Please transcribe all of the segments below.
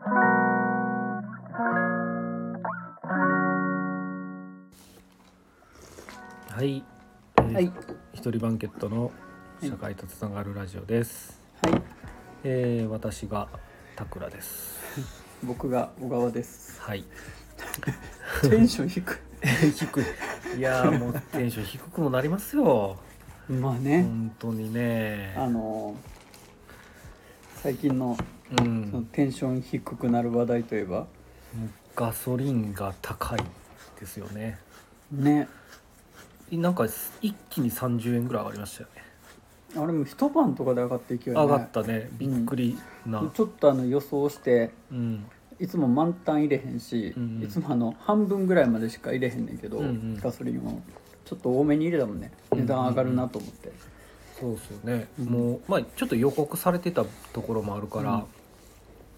はい、 はい、 一人バンケットの社会とつながるラジオです。 はい、 私がタクラです。 僕が小川です。 はい。 テンション低低い。いやもうテンション低くもなりますよ。 い。まあね。 本当にね。 最近の、そのテンション低くなる話題といえば、 ガソリンが高いですよね。 ね。 なんか一気に30円ぐらい上がりましたよね。 あれも一晩とかで上がっていくよね。 上がったね。びっくりな。 ちょっと予想して、いつも満タン入れへんし、いつも半分ぐらいまでしか入れへんねんけど、ガソリンをちょっと多めに入れたもんね。値段上がるなと思って。 そうですよね。もうちょっと予告されてたところもあるから、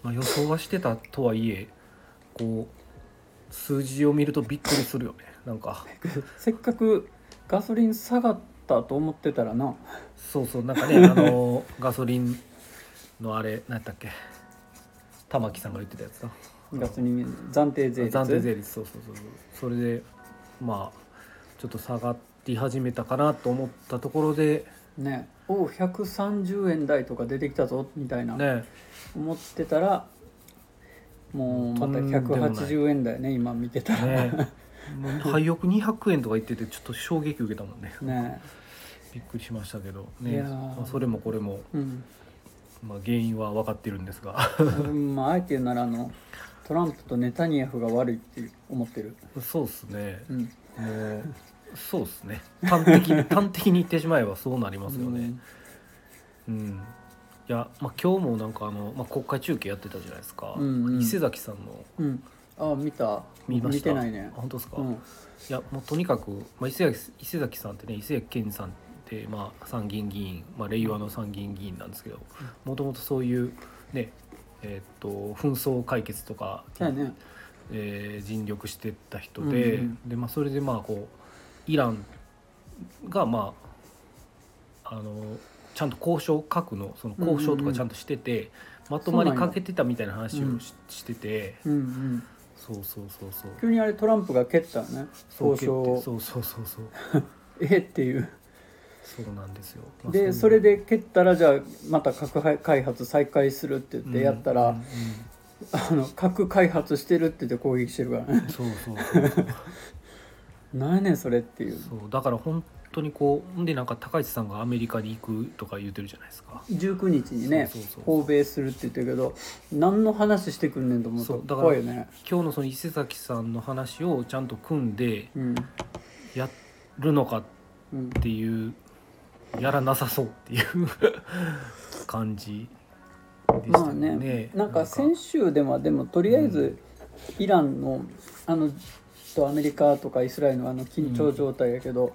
予想はしてたとはいえ、こう数字を見るとびっくりするよね。なんかせっかくガソリン下がったと思ってたらな。 そうなんかねガソリンのあれ何やったっけ、玉木さんが言ってたやつだ。 ガソリン暫定税率。 そうそれでちょっと下がり始めたかなと思ったところでね、130円台とか出てきたぞみたいな、 ね、 思ってたらもうまた180円台ね、今見てたらね。 廃屋200円とか言っててちょっと衝撃受けたもんね。 ね、 びっくりしましたけどね。それもこれも、原因は分かってるんですがあえて言うならトランプとネタニヤフが悪いって思ってる。 そうっすね、もうそうっすね、端的に言ってしまえばそうなりますよね。いや、今日もなんか国会中継やってたじゃないですか。伊勢崎さんの、 見た？ 見ました？ 見てないね。 本当ですか？いやもうとにかく、伊勢崎さんってね、伊勢崎健さんって参議院議員、令和の参議院議員なんですけど、もともとそういうね、紛争解決とかに、尽力してた人で、でそれでこうイランがちゃんと核のその交渉とかちゃんとしてて、まとまりかけてたみたいな話をしてて、そう急にあれトランプが蹴ったね、交渉を。 そうっていう。 そうなんですよ。 でそれで蹴ったら、じゃあまた核開発再開するって言ってやったら、核開発してるって言って攻撃してるからね。そう何やねんそれっていう。 そうだから本当にでなんか高市さんがアメリカに行くとか言ってるじゃないですか。 19日にね、訪米するって言ってるけど、何の話してくんねんと思うと怖いよね。 今日のその伊勢崎さんの話をちゃんと組んでやるのかっていう、やらなさそうっていう感じでしたね。 なんか先週でもとりあえずイランのアメリカとかイスラエルの緊張状態やけど、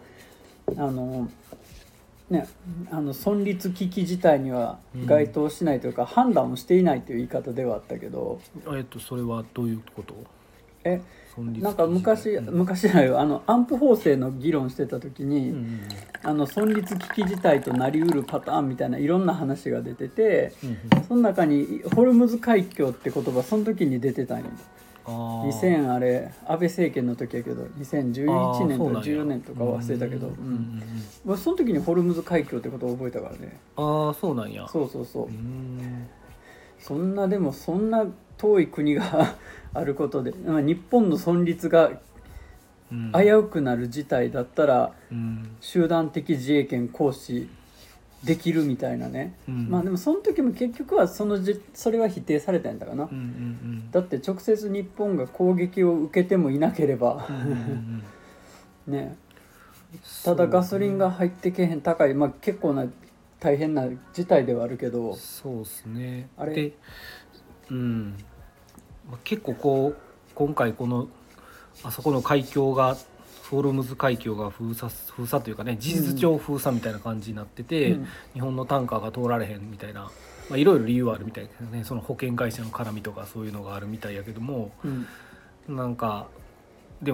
存立危機事態には該当しないというか、判断をしていないという言い方ではあったけど、 それはどういうこと？ なんか昔だよ、安保法制の議論してた時に、存立危機事態となりうるパターンみたいないろんな話が出てて、その中にホルムズ海峡って言葉その時に出てたんよ。2000あれ安倍政権の時やけど、2011年とか14年とか忘れたけど、その時にホルムズ海峡ってことを覚えたからね。 そうなんや。 そうそんな遠い国があることで、日本の存立が危うくなる事態だったら、集団的自衛権行使できるみたいなね、でもその時も結局はそれは否定されたんだかな、だって直接日本が攻撃を受けてもいなければね、ただガソリンが入ってけへん高い、結構な大変な事態ではあるけど、 そうですね。あれで結構今回あそこの海峡がホルムズ海峡が封鎖というかね、事実上封鎖みたいな感じになってて、日本のタンカーが通られへんみたいな、いろいろ理由はあるみたいですね。その保険会社の絡みとかそういうのがあるみたいやけども、なんかでも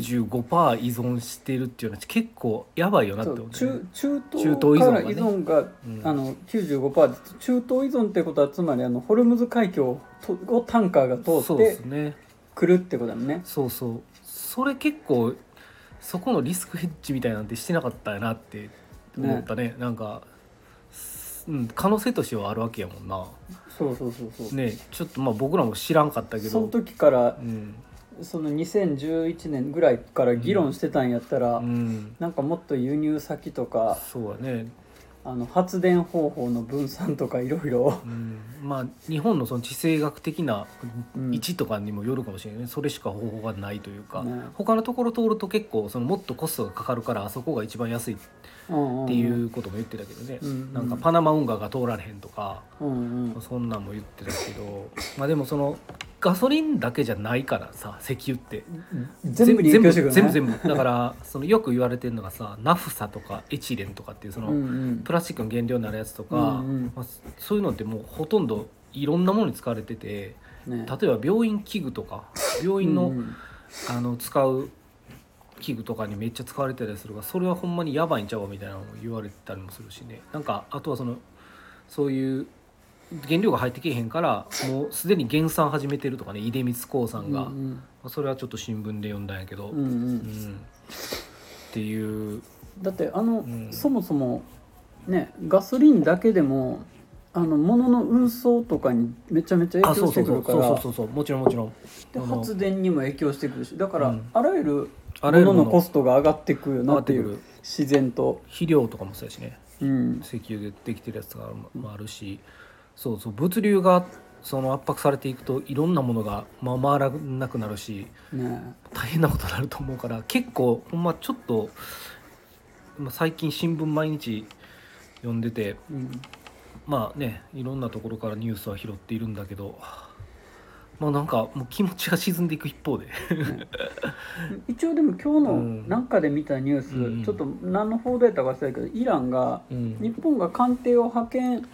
95% 依存してるっていうのは結構やばいよなって思って、ね、 中東から依存が、95% で中東依存ってことはつまりホルムズ海峡をタンカーが通ってくるってことだね。 そうそう、それ結構そこのリスクヘッジみたいなんてしてなかったやなって思ったね。なんか、可能性としてはあるわけやもんな。 そうね、ちょっとまあ僕らも知らんかったけど、 その時から、その2011年ぐらいから議論してたんやったら、なんかもっと輸入先とか、 そうだね、 発電方法の分散とかいろいろ、 まあ日本のその地政学的な位置とかにもよるかもしれないね。それしか方法がないというか、他のところ通ると結構そのもっとコストがかかるからあそこが一番安いっていうことも言ってたけどね、なんかパナマ運河が通られへんとか、そんなんも言ってたけど、まあでもそのガソリンだけじゃないからさ、石油って全部に影響してくるね。 全部だからそのよく言われてるのがさ、ナフサとかエチレンとかっていうそのプラスチックの原料になるやつとか、まあ、そういうのってもうほとんどいろんなものに使われてて、例えば病院器具とか病院の、使う器具とかにめっちゃ使われてたりするから、それはほんまにやばいんちゃうみたいなのを言われたりもするしね。なんかあとはそういう原料が入ってけえへんからもうすでに減産始めてるとかね、出光興産が、それはちょっと新聞で読んだんやけど、っていう。 だってそもそもね、ガソリンだけでも物の運送とかにめちゃめちゃ影響してくるから、 そうもちろんで発電にも影響してくるし、だから、あらゆる物のコストが上がっていくよなっていう、自然と。 肥料とかもそうやしね、石油でできてるやつがもあるし、そう物流がその圧迫されていくといろんなものが回らなくなるし、大変なことになると思うから、結構ほんまちょっと最近新聞毎日読んでて、まあね、いろんなところからニュースは拾っているんだけど、まあなんかもう気持ちが沈んでいく一方で一応でも今日のなんかで見たニュース、ちょっと何の報道やったか忘れたけど、イランが、日本が艦艇を派遣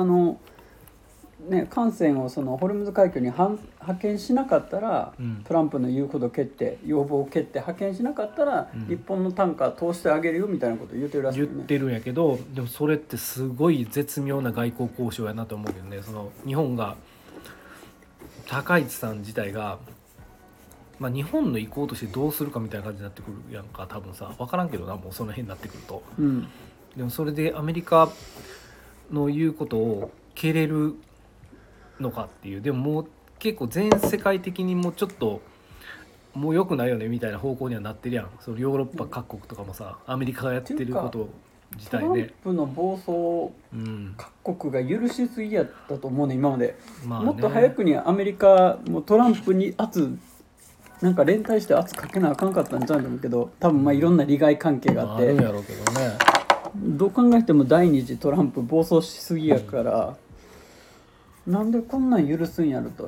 艦船をそのホルムズ海峡に派遣しなかったら、トランプの言うこと要望を蹴って派遣しなかったら、日本のタンカー通してあげるよみたいなことを言ってるらしいね。 言ってるんやけど、でもそれってすごい絶妙な外交交渉やなと思うけどね。その日本が高市さん自体が、まあ、日本の意向としてどうするかみたいな感じになってくるやんか、多分さ、分からんけどな、もうその辺になってくると、でもそれでアメリカの言うことを蹴れるのかっていう。でももう結構全世界的にもうちょっともう良くないよねみたいな方向にはなってるやん。そのヨーロッパ各国とかもさ、アメリカがやってること自体ね、 トランプの暴走、各国が許しすぎやったと思うね今まで、もっと早くにアメリカもトランプになんか連帯して圧かけなあかんかったんちゃうんだろうけど、多分まあいろんな利害関係があって、 あるんやろうけどね、 どう考えても第二次トランプ暴走しすぎやから、なんでこんなん許すんやろと、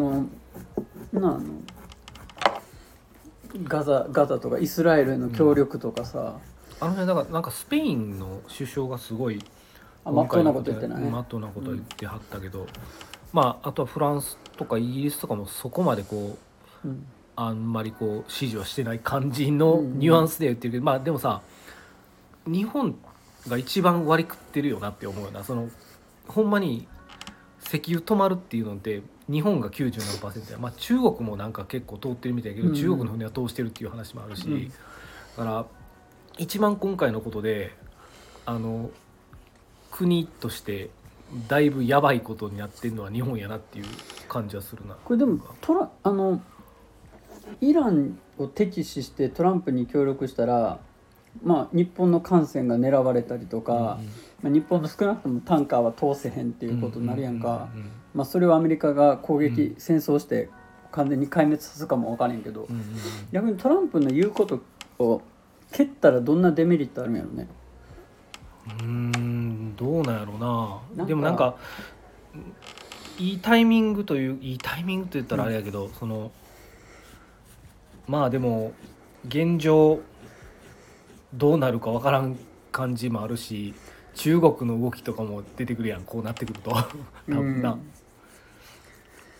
ガザとかイスラエルへの協力とかさ、 だからなんかスペインの首相がすごいまっとうなこと言ってないね。 まっとうなこと言ってはったけど、まああとはフランスとかイギリスとかもそこまでこう、あんまりこう支持はしてない感じのニュアンスで言ってるけど、まあでもさ、日本が一番割り食ってるよなって思うよな。そのほんまに石油止まるっていうのって日本が 97% や、まあ、中国もなんか結構通ってるみたいだけど、中国の船は通してるっていう話もあるし、だから一番今回のことで国としてだいぶやばいことになってるのは日本やなっていう感じはするな。 これでもイランを敵視してトランプに協力したら、まあ、日本の艦船が狙われたりとか、まあ、日本の少なくともタンカーは通せへんっていうことになるやんか、まあ、それをアメリカが攻撃、戦争して完全に壊滅させるかも分からへんけど、逆にトランプの言うことを蹴ったらどんなデメリットあるんやろね。 どうなんやろうな。でもなんかいいタイミングと言ったらあれやけど、まあでも現状どうなるか分からん感じもあるし、中国の動きとかも出てくるやん、こうなってくると多分な。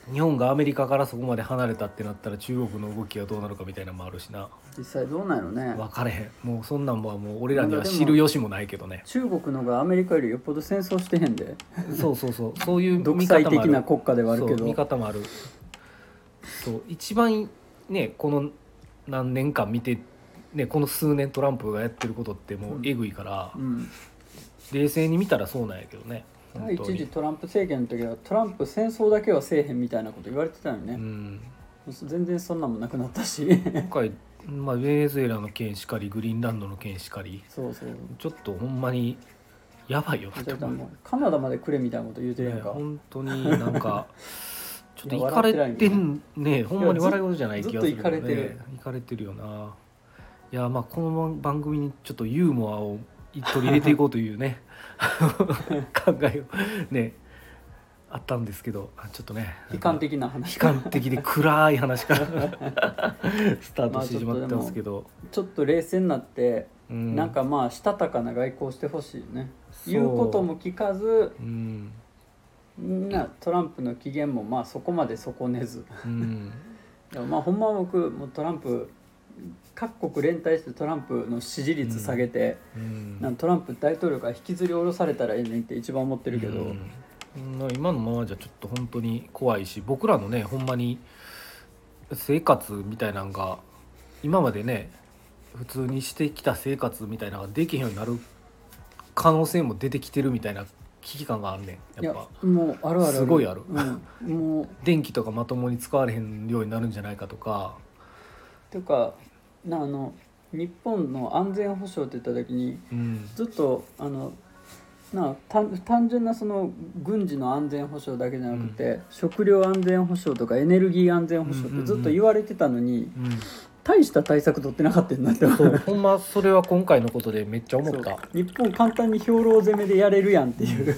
日本がアメリカからそこまで離れたってなったら中国の動きがどうなるかみたいなのもあるしな。 実際どうなんやろね。 分かれへん。もうそんなんはもう俺らには知る由もないけどね。 中国のがアメリカよりよっぽど戦争してへんで。 そうそうそう、そういう独裁的な国家ではあるけど、 見方もある。そう一番ねこの何年間見てね、この数年トランプがやってることってもうえぐいから、冷静に見たらそうなんやけどね。 一時トランプ政権の時はトランプ戦争だけはせえへんみたいなこと言われてたよね。全然そんなもなくなったし今回、ベネズエラの件しかりグリーンランドの件しかり、 そうそう、 ちょっとほんまにやばいよ。 カナダまでくれみたいなこと言うてるやんか、 本当になんかちょっとイカれてんね、ほんまに笑い事じゃない気がする、ね、 ずっとイカれてる、 イカれてるよな。いやまあこの番組にちょっとユーモアを取り入れていこうというね考えをねあったんですけど、ちょっとね悲観的な話、 悲観的で暗い話からスタートしてしまったんですけど、 ちょっと冷静になって、なんかまあしたたかな外交してほしいね。言うことも聞かず、みんなトランプの機嫌もまあそこまで損ねず、でもまあほんまは僕もうトランプ各国連帯してトランプの支持率下げて、トランプ大統領から引きずり下ろされたらええねんって一番思ってるけど、 今のままじゃちょっと本当に怖いし、僕らのねほんまに生活みたいなのが今までね普通にしてきた生活みたいなのができへんようになる可能性も出てきてるみたいな危機感があんねん。やっぱもうあるあるすごいある、 もう電気とかまともに使われへんようになるんじゃないかとか。 というか日本の安全保障って言った時に、ずっと単純なその軍事の安全保障だけじゃなくて、食料安全保障とかエネルギー安全保障ってずっと言われてたのに、大した対策取ってなかったんだって。 そうほんまそれは今回のことでめっちゃ思った。 日本簡単に兵糧攻めでやれるやんっていう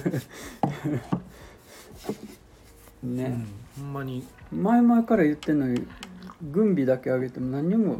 ね、 ほんまに前々から言ってんのに軍備だけ上げても何にも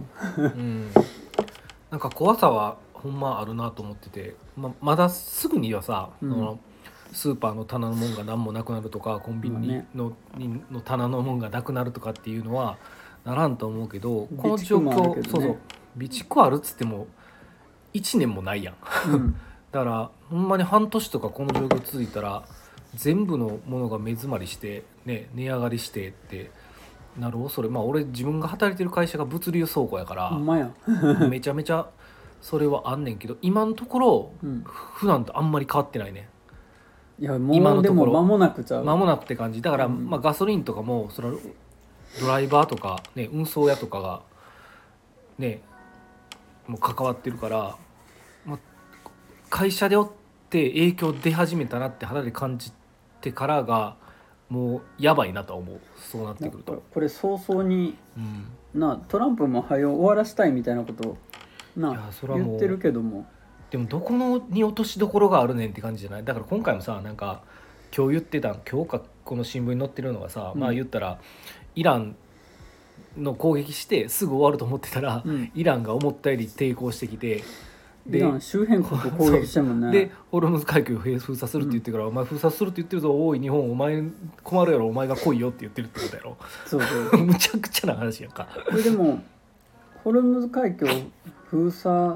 なんか怖さはほんまあるなと思ってて、まだすぐにはさ、スーパーの棚のもんが何もなくなるとかコンビニの棚のもんがなくなるとかっていうのはならんと思うけど、この状況、そうそう備蓄あるっつっても1年もないやん、だからほんまに半年とかこの状況続いたら全部のものが目詰まりしてね、値上がりしてってなる恐れ、俺自分が働いてる会社が物流倉庫やからめちゃめちゃそれはあんねんけど、今のところ、普段とあんまり変わってないね。 いやもう今のところでも間もなくちゃう、 間もなくって感じだから、ガソリンとかもそのドライバーとか、ね、運送屋とかがねもう関わってるから、会社でおって影響出始めたなって肌で感じてからがもうやばいなと思う。そうなってくるとこれ早々に、トランプも早う終わらしたいみたいなこと言ってるけども、 でもどこに落としどころがあるねんって感じじゃない。だから今回もさ、なんか今日言ってた、今日かこの新聞に載ってるのがさ、言ったらイランの攻撃してすぐ終わると思ってたら、イランが思ったより抵抗してきて、 イラン周辺国攻撃してもんね。 でホルムズ海峡を封鎖するって言ってから、お前封鎖するって言ってるぞ、おい日本お前困るやろ、お前が来いよって言ってるってことやろ。そうむちゃくちゃな話やんか。 これでもホルムズ海峡封鎖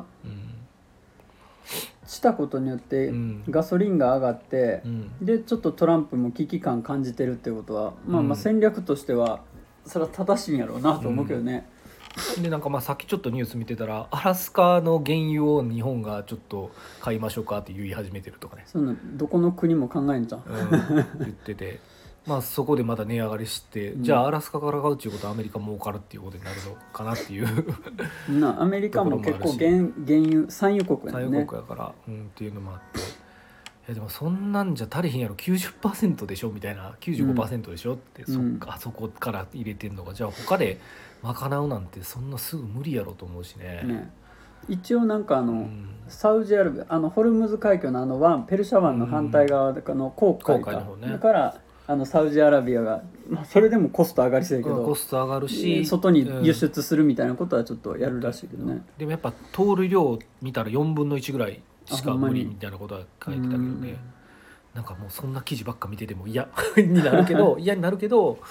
したことによってガソリンが上がって、でちょっとトランプも危機感感じてるってことは、戦略としてはそれは正しいんやろうなと思うけどね。 でなんかさっきちょっとニュース見てたら、アラスカの原油を日本がちょっと買いましょうかって言い始めてるとかね。 そんなどこの国も考えんじゃん、 言っててそこでまだ値上がりして、じゃあアラスカから買うっていうことはアメリカ儲かるっていうことになるのかなっていうアメリカも結構原油産油国やね。 産油国やから、っていうのもあって、いやでもそんなんじゃ足りへんやろ、 90% でしょみたいな、 95% でしょって、そこから入れてんのが、じゃあ他で賄うなんてそんなすぐ無理やろと思うしね。 一応なんかサウジアラビアホルムズ海峡のペルシャ湾の反対側の紅海か、だからサウジアラビアが、それでもコスト上がりそうやけど、 コスト上がるし外に輸出するみたいなことはちょっとやるらしいけどね。 でもやっぱ通る量見たら4分の1ぐらいしか無理みたいなことは書いてたけどね。なんかもうそんな記事ばっか見てても嫌になるけど嫌になるけど、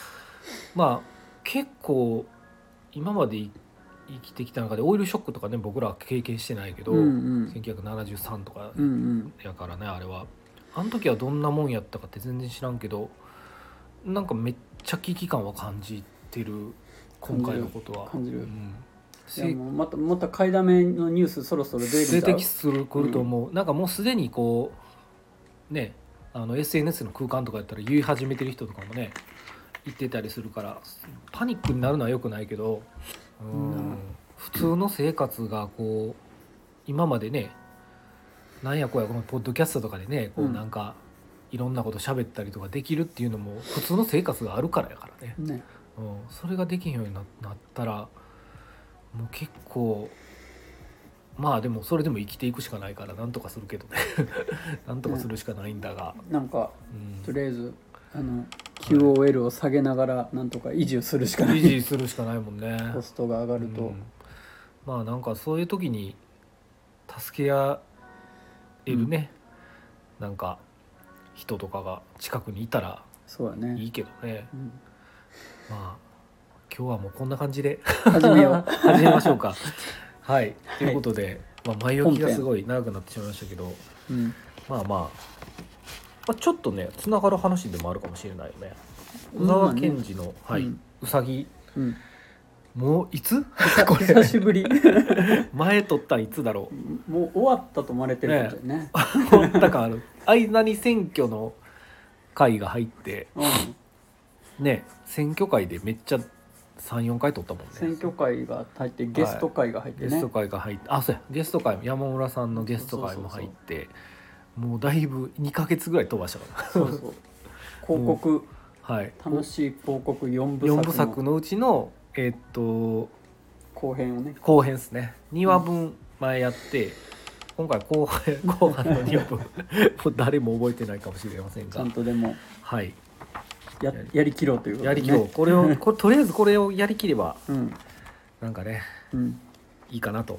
まあ結構今まで生きてきた中でオイルショックとかね僕らは経験してないけど、1973とかやからね、あれはあの時はどんなもんやったかって全然知らんけど、なんかめっちゃ危機感は感じてる今回のことは感じる、いやもうまた買いだめのニュースそろそろ出てくると思う、なんかもうすでにこうねSNS の空間とかやったら言い始めてる人とかもね言ってたりするからパニックになるのは良くないけど、普通の生活がこう今までねなんやこやこのポッドキャストとかでねこうなんかいろんなこと喋ったりとかできるっていうのも普通の生活があるからやからね、それができへんようになったらもう結構まあでもそれでも生きていくしかないからなんとかするけどねなんとかするしかないんだが、 なんか、とりあえずQOL を下げながらなんとか維持をするしかない、 維持するしかないもんねコストが上がると、 まあなんかそういう時に助け合えるね、なんか人とかが近くにいたらいいけどね、まあ今日はもうこんな感じで始めましょうかはいということで、前置きがすごい長くなってしまいましたけど、まあちょっとねつながる話でもあるかもしれないよね。小沢健二の、うさぎ、もういつこれ久しぶり前撮ったいつだろう、もう終わったと思われてることだよね終わったかある間に選挙の会が入って、ね選挙会でめっちゃ 3,4 回撮ったもんね。 選挙会が入ってゲスト会が入ってね、 ゲスト会が入ってそうやゲスト会山村さんのゲスト会も入ってもうだいぶ2ヶ月ぐらい飛ばしたから広告、楽しい広告4部作のうちの後編をね後編ですね2話分前やって、今回後半の2話分もう誰も覚えてないかもしれませんがちゃんとでもはいやりきろうということで、ね、 やりきろうこれとりあえずこれをやりきれば、なんかね、いいかなと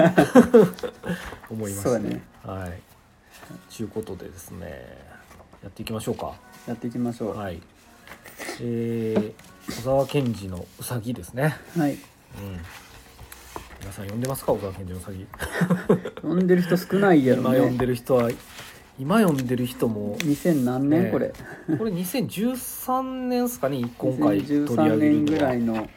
思います。 そうだね。 はい。ということでですね、やっていきましょうか。 やっていきましょう。 はい。小沢健二のうさぎですね。 はい。 皆さん読んでますか、小沢健二のうさぎ。 読んでる人少ないやろね。 今読んでる人も 2000何年、これ 2013年ですかね、今回取り上げるのは 2013年ぐらいの、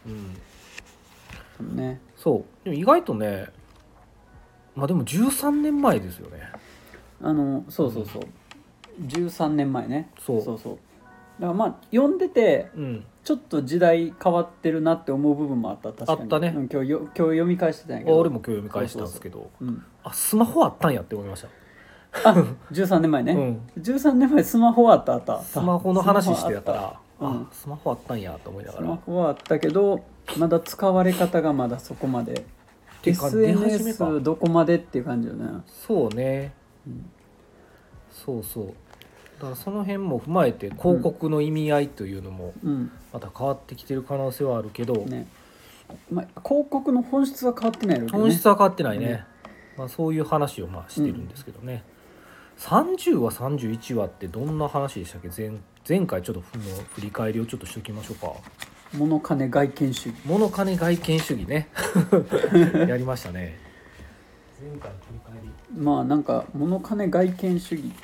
ね。 そうでも意外とねでも13年前ですよね。 そう13年前ね。 そうだから読んでて、ちょっと時代変わってるなって思う部分もあった。確かにあったね。 今日読み返してたんやけど、 俺も今日読み返したんですけど、スマホあったんやって思いました。 13年前ね、13年前スマホはあったスマホの話してたから、スマホあったんやと思いながら。 スマホはあったけどまだ使われ方がまだそこまで SNS どこまでっていう感じよね。 そうね、そうだからその辺も踏まえて広告の意味合いというのもまた変わってきてる可能性はあるけど、 広告の本質は変わってないのね。 本質は変わってないね、そういう話をしてるんですけどね、30話31話ってどんな話でしたっけ。前回ちょっと振り返りをちょっとしておきましょうか。 物金外見主義ねやりましたね。前回振り返りなんか物金外見主義、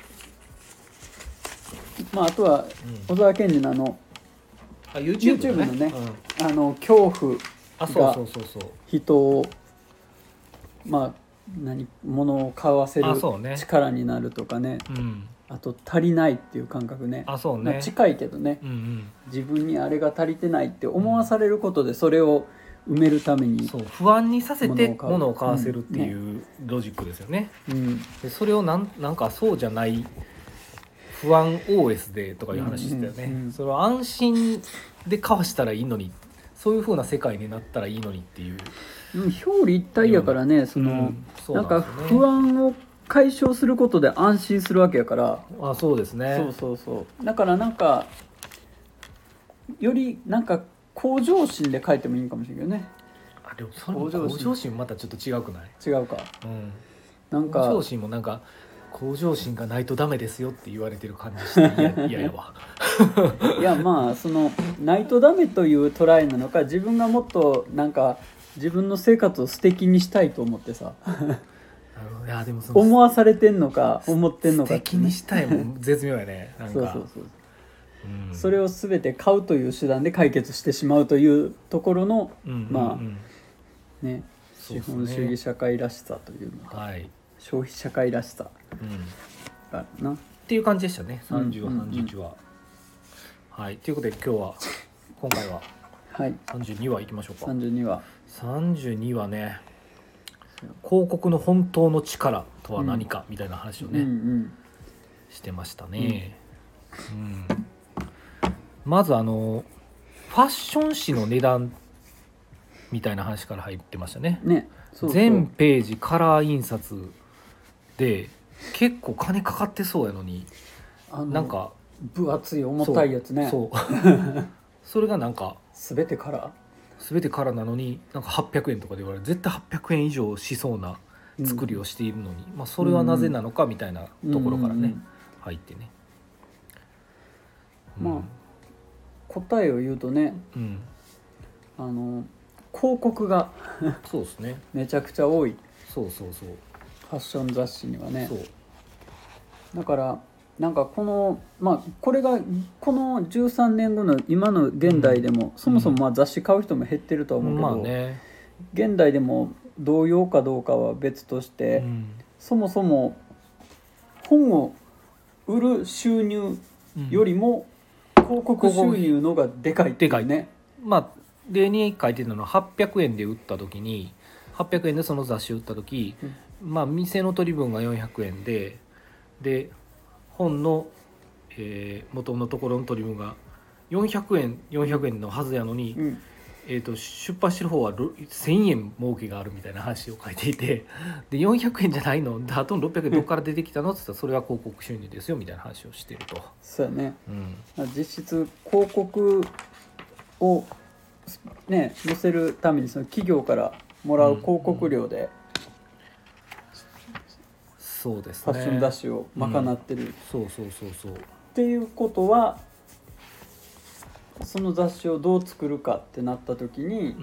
あとは小沢健二のYouTube のね、恐怖が人を物を買わせる力になるとかね、あと足りないっていう感覚ね、近いけどね、自分にあれが足りてないって思わされることでそれを埋めるために不安にさせて物を買わせるっていうロジックですよね。でそれをなんかそうじゃない不安 OS でとかいう話してたよね。それを安心で買わしたらいいのに、そういう風な世界になったらいいのにっていう、 表裏一体やからね、なんか不安を解消することで安心するわけやから。 そうですね。 だからなんかよりなんか向上心で書いてもいいかもしれないけどね。 でも向上心またちょっと違くない？ 違うか。なんか向上心もなんか向上心がないとダメですよって言われてる感じして嫌やわいやまあそのないとダメというトライなのか、自分がもっとなんか自分の生活を素敵にしたいと思ってさいやでもその思わされてんのか思ってんのか素敵にしたいもん絶妙やねなんかそう、それを全て買うという手段で解決してしまうというところの、まあね、資本主義社会らしさというのか、 はい、 消費社会らしさがあるな、 っていう感じでしたね。30話、31話、はい、ということで今回は32話いきましょうか。32話ね、広告の本当の力とは何かみたいな話をね、してましたね、まずファッション誌の値段みたいな話から入ってましたね。全ページカラー印刷で結構金かかってそうやのに、なんか分厚い重たいやつね。 それがなんか全てカラーなのになんか800円とかで言われる、絶対800円以上しそうな作りをしているのに、まあ、それはなぜなのかみたいなところからね、入ってね、 まあ答えを言うとね、広告がそうですね、 めちゃくちゃ多い。 ファッション雑誌にはね。だからなんかこれがこの13年後の今の現代でも、そもそもまあ雑誌買う人も減ってるとは思うけど、現代でも同様かどうかは別として、そもそも本を売る収入よりも広告収入のがでかいっていうね。 まあ例に書いてたのは800円で売った時に、800円でその雑誌を売った時、まあ店の取り分が400円で本の、元のところの取り分が400円のはずやのに、出版してる方は1000円儲けがあるみたいな話を書いていて、で400円じゃないの、あとの600円どこから出てきたのって言ったら、それは広告収入ですよみたいな話をしてると。 そうやね、実質広告をね載せるためにその企業からもらう広告料で、 そうですね、ファッション雑誌を賄ってる、 そうっていうことは、その雑誌をどう作るかってなった時に、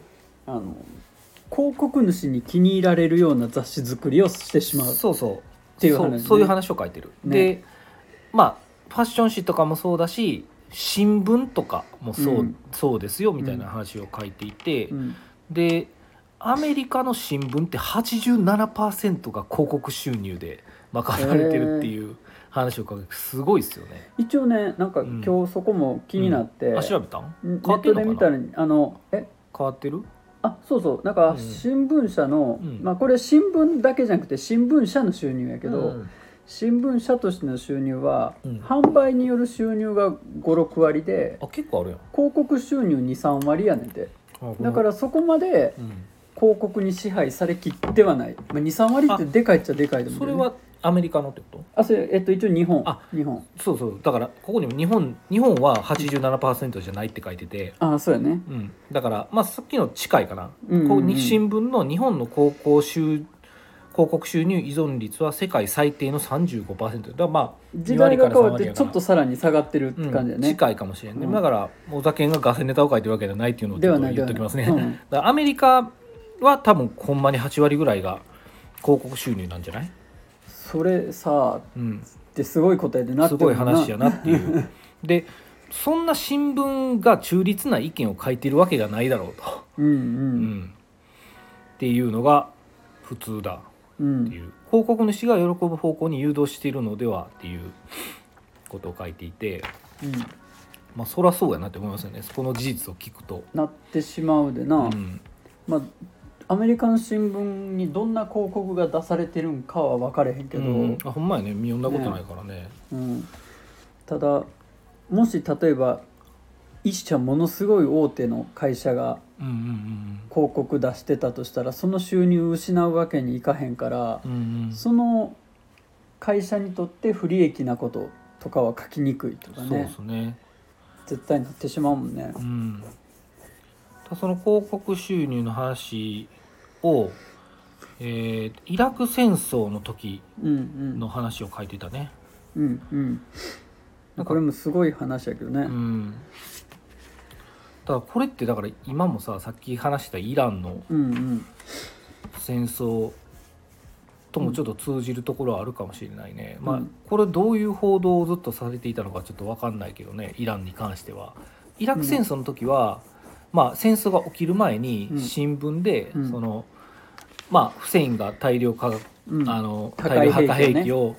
広告主に気に入られるような雑誌作りをしてしまうっていう話、ね、 そういう話を書いてる、でまあファッション誌とかもそうだし、新聞とかもそうですよみたいな話を書いていて、でアメリカの新聞って 87% が広告収入で賄われてるっていう話を書いて、すごいですよね。 一応ね、なんか今日そこも気になって、 調べたん？ ネットで見たら変わってる？ そうなんか新聞社の、これ新聞だけじゃなくて新聞社の収入やけど、新聞社としての収入は、販売による収入が 5,6 割で、 結構あるやん。 広告収入 2,3 割やねんて。だからそこまで広告に支配されきってはない、2,3 割ってでかいっちゃでかいと思う、 それはアメリカのってこと？ それ一応日本。 そうだからここにも日本は 87% じゃないって書いてて、 そうやね、 だからさっきの近いかな、新聞の日本の広告収入依存率は世界最低の 35%。 だから時代が変わってちょっとさらに下がってるって感じだね、 近いかもしれない、だから小田健がガセネタを書いてるわけじゃないっていうのをちょっと言っときますね。だからアメリカは多分ほんまに8割ぐらいが広告収入なんじゃない？ それさ、ってすごい答えでなってるな、 すごい話やなっていうでそんな新聞が中立な意見を書いてるわけがないだろうと、っていうのが普通だっていう、広告主が喜ぶ方向に誘導しているのではっていうことを書いていて、そりゃそうやなって思いますよね、この事実を聞くと。 なってしまうでな、アメリカの新聞にどんな広告が出されてるんかは分かれへんけど、 ほんまやね、読んだことないからね。 ただもし例えば一社ものすごい大手の会社が広告出してたとしたら、その収入失うわけにいかへんから、その会社にとって不利益なこととかは書きにくいとかね、 そうですね、 絶対なってしまうもんね。 その広告収入の話をイラク戦争の時うんの話を書いてたね。 うんこれもすごい話やけどね。 だからこれってだから今もさっき話したイランの戦争ともちょっと通じるところはあるかもしれないね。まあこれどういう報道をずっとされていたのかちょっと分かんないけどね、イランに関しては。イラク戦争の時は、まあ戦争が起きる前に新聞でそのまあフセインが大量破壊兵器を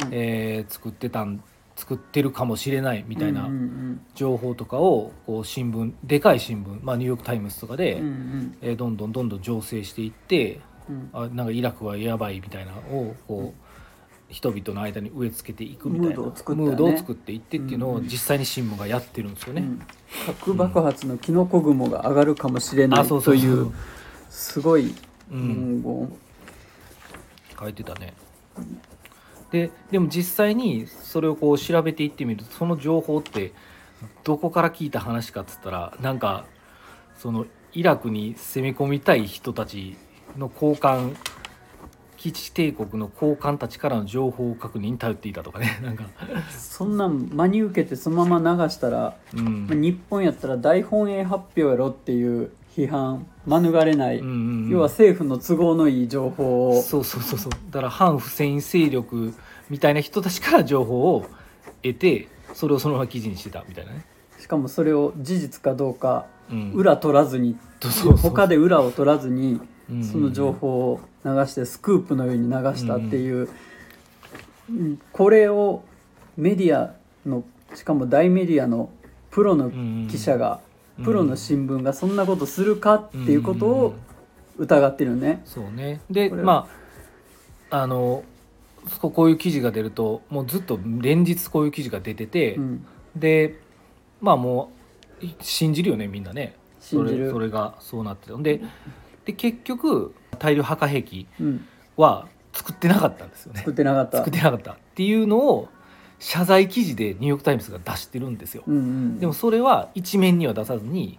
作ってるかもしれないみたいな情報とかをこう新聞、でかい新聞、まあ、ニューヨーク・タイムズとかでどんどん醸成していって、なんかイラクはやばいみたいなのをこう人々の間に植え付けていくみたいなムードを作っていってっていうのを実際に新聞がやってるんですよね。 核爆発のキノコ雲が上がるかもしれないというすごい文言書いてたね。でも実際にそれをこう調べていってみると、その情報ってどこから聞いた話かっつったら、なんかそのイラクに攻め込みたい人たちの高官、基地帝国の高官たちからの情報確認に頼っていたとかね。なんかそんなん真に受けてそのまま流したら、日本やったら大本営発表やろっていう批判免れない、要は政府の都合のいい情報をそうだから反フセイン勢力みたいな人たちから情報を得て、それをそのまま記事にしてたみたいなね。 しかもそれを事実かどうか裏取らずに、他で裏を取らずにその情報を流してスクープのように流したっていう、これをメディアの、しかも大メディアのプロの記者が、プロの新聞がそんなことするかっていうことを疑ってるね。 そうね。でまあこういう記事が出るともうずっと連日こういう記事が出てて、でまあもう信じるよねみんなね。それがそうなってた。で結局大量破壊兵器は作ってなかったんですよね。 作ってなかったっていうのを謝罪記事でニューヨーク・タイムズが出してるんですよ。でもそれは一面には出さずに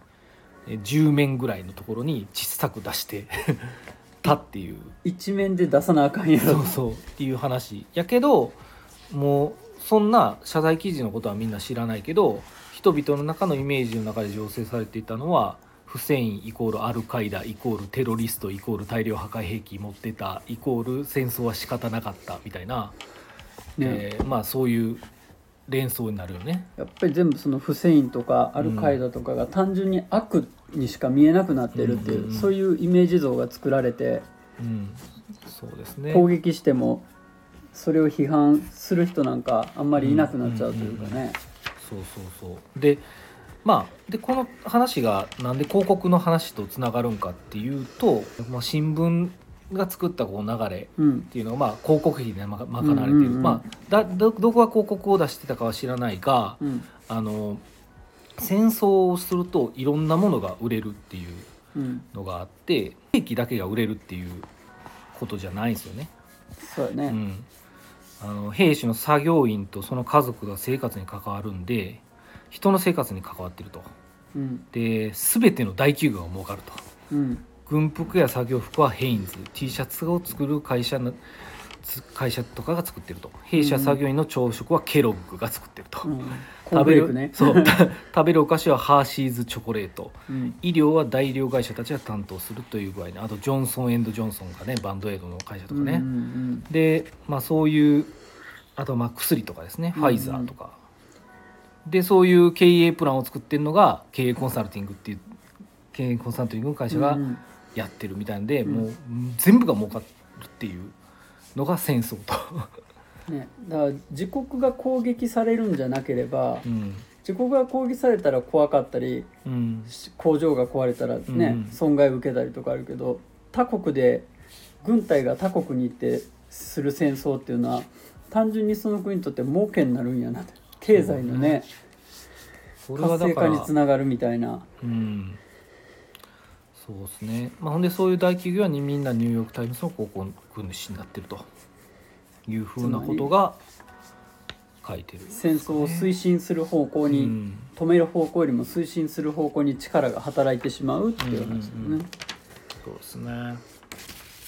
10面ぐらいのところに小さく出してたっていう。 一面で出さなあかんやろ。 そうっていう話やけど、もうそんな謝罪記事のことはみんな知らないけど、人々の中のイメージの中で醸成されていたのは、フセインイコールアルカイダイコールテロリストイコール大量破壊兵器持ってたイコール戦争は仕方なかったみたいな、まあそういう連想になるよね。 やっぱり全部そのフセインとかアルカイダとかが単純に悪にしか見えなくなってるっていう、そういうイメージ像が作られて、 そうですね、 攻撃してもそれを批判する人なんかあんまりいなくなっちゃうというかね。 そうでこの話がなんで広告の話とつながるんかっていうと、新聞が作ったこう流れっていうのが広告費で賄われている。どこが広告を出してたかは知らないが、戦争をするといろんなものが売れるっていうのがあって、兵器だけが売れるっていうことじゃないんですよね。 そうやね。 兵士の作業員とその家族が生活に関わるんで、人の生活に関わってると。で全ての大企業が儲かると。軍服や作業服はヘインズ、 T シャツを作る会社とかが作ってると。兵士や作業員の朝食はケロッグが作ってると。食べるお菓子はハーシーズチョコレート、医療は大量会社たちが担当するという具合に、あとジョンソン&ジョンソンがね、バンドエイドの会社とかね、でそういう、あと薬とかですね、ファイザーとかで、そういう経営プランを作ってるのが経営コンサルティングっていう経営コンサルティングの会社がやってるみたいなんで、もう全部が儲かるっていうのが戦争とね、だから自国が攻撃されるんじゃなければ、自国が攻撃されたら怖かったり、工場が壊れたらね、損害を受けたりとかあるけど、他国で軍隊が他国に行ってする戦争っていうのは単純にその国にとって儲けになるんやなと、経済のね、活性化につながるみたいな。 そうですね。ほんでそういう大企業はみんなニューヨーク・タイムズの広告主になってるというふうなことが書いてる、 戦争を推進する方向に、止める方向よりも推進する方向に力が働いてしまうっていう話ですね。 そうですね。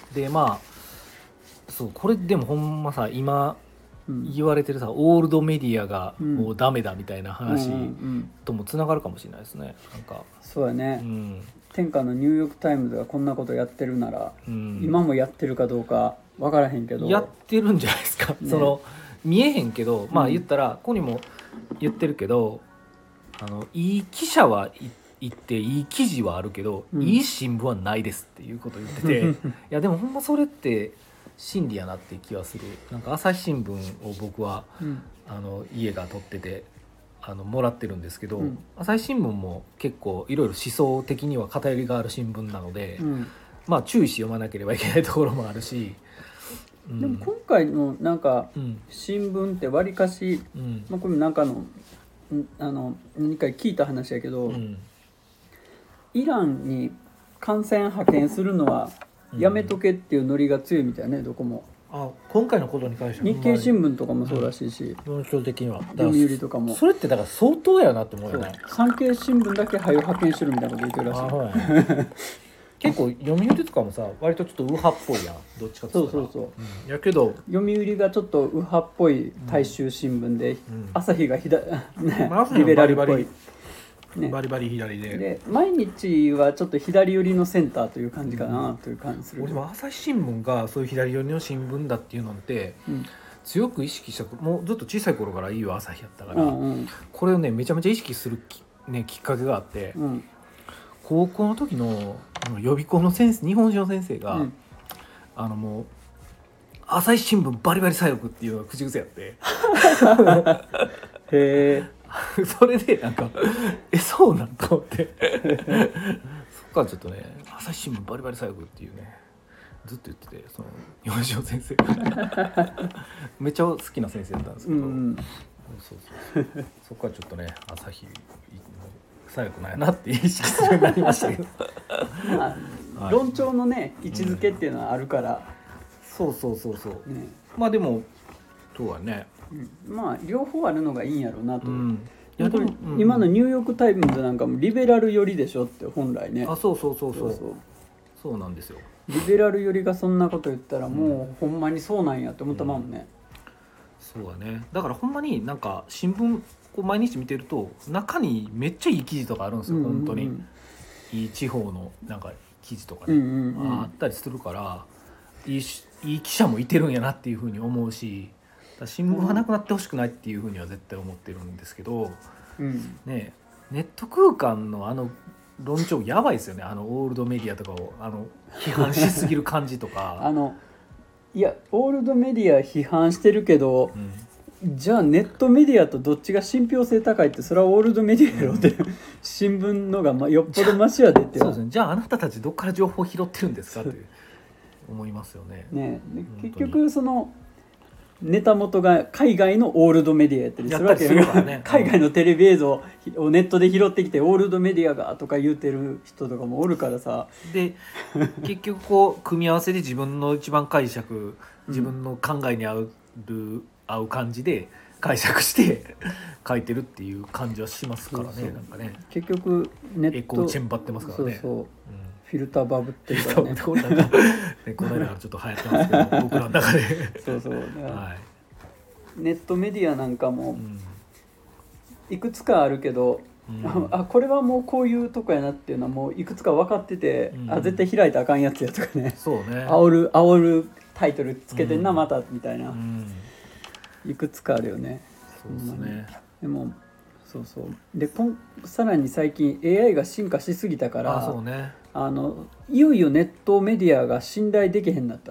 でまあそうこれでもほんまさ今うん言われてるさオールドメディアがもうダメだみたいな話ともつながるかもしれないですね。なんかそうやね、 うん天下のニューヨークタイムズがこんなことやってるなら、 うん今もやってるかどうか分からへんけどやってるんじゃないですか、 ねその見えへんけどまあうん言ったらここにも言ってるけどいい記者はいっていい記事はあるけど、 うんいい新聞はないですっていうことを言ってていやでもほんまそれって真理やなって気はする。なんか朝日新聞を僕はうん家が取っててもらってるんですけど、 うん朝日新聞も結構いろいろ思想的には偏りがある新聞なので、 うんまあ注意して読まなければいけないところもあるし、うんでも今回のなんかうん新聞ってわりかし、 うんまあ、これなんかの何か聞いた話やけど、 うんイランに艦船派遣するのはやめとけっていうノリが強いみたいね、どこも。 今回のことに関しては日経新聞とかもそうらしいし、 論調的には読売とかもそれってだから相当やなって思うそうよね。 産経新聞だけ早派遣してるみたいなこと言ってるらしい。 ほらね結構読売とかもさ割とちょっと右派っぽいやんどっちかって言ったらそううんやけど、 読売がちょっと右派っぽい大衆新聞で、 うん朝日がねまあ朝日はリベラルっぽいバリバ、 ね、 バリバリ左でで毎日はちょっと左寄りのセンターという感じかなという感じする。 俺も朝日新聞がそういう左寄りの新聞だっていうのってうん強く意識したもうずっと小さい頃からいいよ朝日やったから、 うんうんこれをねめちゃめちゃ意識するきっかけがあって、 うん高校の時の予備校の先生日本史の先生が、 うんもう朝日新聞バリバリ左翼っていうのが口癖やってへえそれでなんかそうなんと思ってそっからちょっとね朝日新聞バリバリ左翼っていうねずっと言っててその日本史の先生めっちゃ好きな先生だったんですけど、 うんうんそうそっからちょっとね朝日左翼なんやなって意識するようになりましたけどまあはい論調のね位置づけっていうのはあるから、 そう、 ねまあでもそうはねまあ両方あるのがいいんやろうなと、 いやでも、 今のニューヨーク・タイムズなんかもリベラル寄りでしょって本来ね。 そうそうそうなんですよ。 リベラル寄りがそんなこと言ったらもうほんまにそうなんやって思ったもんね。 そうだね。だからほんまになんか新聞こう毎日見てると中にめっちゃいい記事とかあるんですよ、本当にいい地方のなんか記事とかね、あったりするからいい記者もいてるんやなっていうふうに思うし、だから新聞がなくなってほしくないっていうふうには絶対思ってるんですけど、ね、ネット空間の論調やばいですよね。オールドメディアとかを批判しすぎる感じとかいやオールドメディア批判してるけど、 うん、 じゃあネットメディアとどっちが信憑性高いってそれはオールドメディアやろって、新聞のがよっぽどマシやでってそうですね。じゃああなたたちどっから情報を拾ってるんですかって思いますよね。 ねで結局そのネタ元が海外のオールドメディアやったりするわけやったりするからね海外のテレビ映像をネットで拾ってきてオールドメディアがとか言うてる人とかもおるからさ。 で結局こう組み合わせで自分の一番解釈自分の考えに合う感じで解釈して書いてるっていう感じはしますからね。 そうそうなんかね結局ネットエコーチェンバってますからね。 そううんフィルターバブってるからねこの間からちょっと流行ってますけど僕らの中でそうだからはいネットメディアなんかもうんいくつかあるけど、これはもうこういうとこやなっていうのはもういくつか分かってて、絶対開いたらあかんやつやとかね、 そうね煽るタイトルつけてんな、またみたいな、いくつかあるよね。 そうですね。 でもそうでさらに最近 AI が進化しすぎたからそうね、 いよいよネットメディアが信頼できへんなった、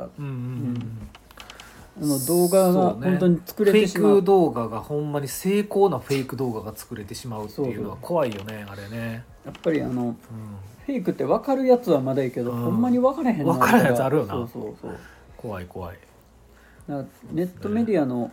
動画が本当に作れてしまう、 フェイク動画がほんまに精巧なフェイク動画が作れてしまうっていうのは怖いよね。あれねやっぱりフェイクって分かるやつはまだいいけど、ほんまに分からへん分からんやつあるよな。 そう怖いだからネットメディアの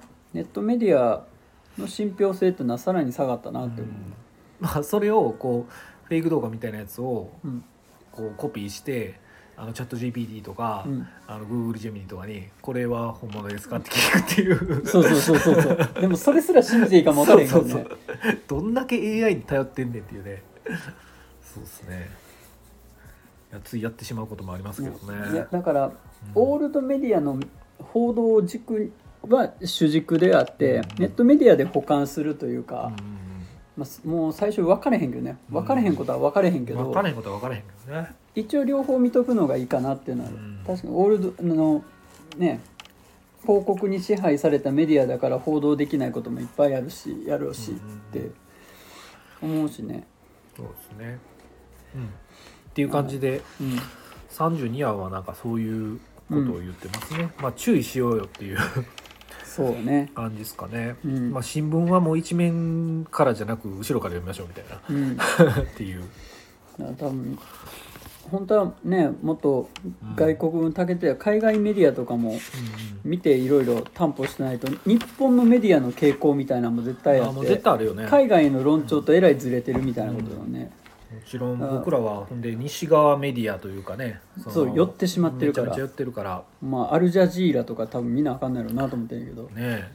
信憑性っていうのはさらに下がったなって思う、 まあそれをこうフェイク動画みたいなやつをこうコピーしてチャット GPT とか、Google ジェミニとかにこれは本物ですかって聞くっていうそうでもそれすら信じていいかも分からへんからねどんだけ AI に頼ってんねんっていうね。そうですね。いついやってしまうこともありますけどね。 いやだから、オールドメディアの報道軸は主軸であって、ネットメディアで補完するというか、もう最初分かれへんけどね、分かれへんことは分かれへんけど、 分かれへんことは分かれへんけどね、 一応両方見とくのがいいかなっていうのは、確かにオールドのね、広告に支配されたメディアだから報道できないこともいっぱいあるし、やろうしって思うしね。 そうですね、っていう感じで、32話はなんかそういうことを言ってますね、まあ注意しようよっていうそうね感じですかね、まあ、新聞はもう一面からじゃなく後ろから読みましょうみたいな、っていう。 多分本当はね、もっと外国に長けて海外メディアとかも見ていろいろ担保してないと、日本のメディアの傾向みたいなのも絶対あって、 もう絶対あるよね、 海外の論調とえらいずれてるみたいなことだよね、 もちろん僕らはほんで西側メディアというかね、 そう寄ってしまってるから、 めちゃめちゃ寄ってるから、 まあアルジャジーラとか多分みんなあかんないろうなと思ってるけどね、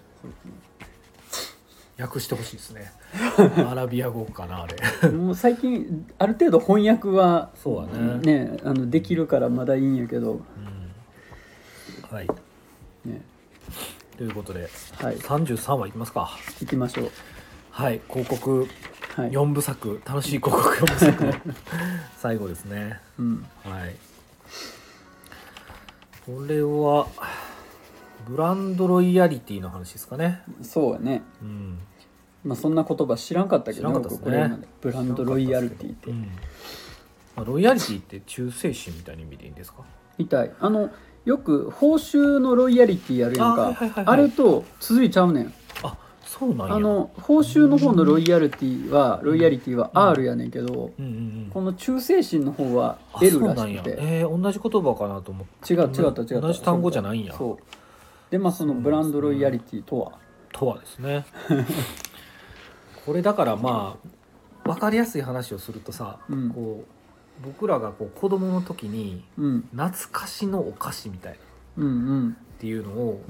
訳してほしいですねアラビア語かなあれもう最近ある程度翻訳はそうだね、 できるからまだいいんやけど、 はい、 ね、 ということで、 はい、 33話いきますか。 いきましょう。 はい、広告はい 4部作、楽しい広告4部作最後ですね、はい、これはブランドロイヤリティの話ですかね。 そうやね、まあそんな言葉知らんかったけど、ね、これまでブランドロイヤリティって、まあ、ロイヤリティって忠誠心みたいな意味でいいんですか。 みたい。よく報酬のロイヤリティやるやんか、あれと続いちゃうねん。 あ、そうなんや。 報酬の方のロイヤリティは R やねんけど、この忠誠心の方は L らしくて、 同じ言葉かなと思って。 違った同じ単語じゃないんや。 そうで、まあそのブランドロイヤリティとはですねこれだからまあ分かりやすい話をするとさ、こう僕らがこう子供の時に懐かしのお菓子みたいなっていうのを、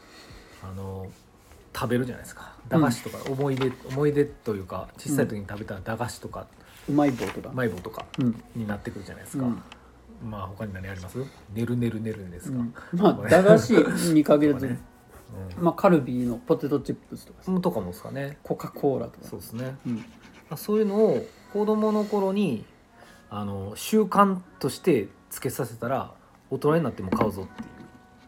食べるじゃないですか。駄菓子とか、思い出というか、小さい時に食べた駄菓子とか、 うまい棒とかになってくるじゃないですか。まあ他に何あります？ねるねるねるですか。 まあ駄菓子に限らず、まあカルビーのポテトチップスとかもですかね。 コカ・コーラとか。 そうですね。そういうのを子供の頃に習慣としてつけさせたら、大人になっても買うぞっていう、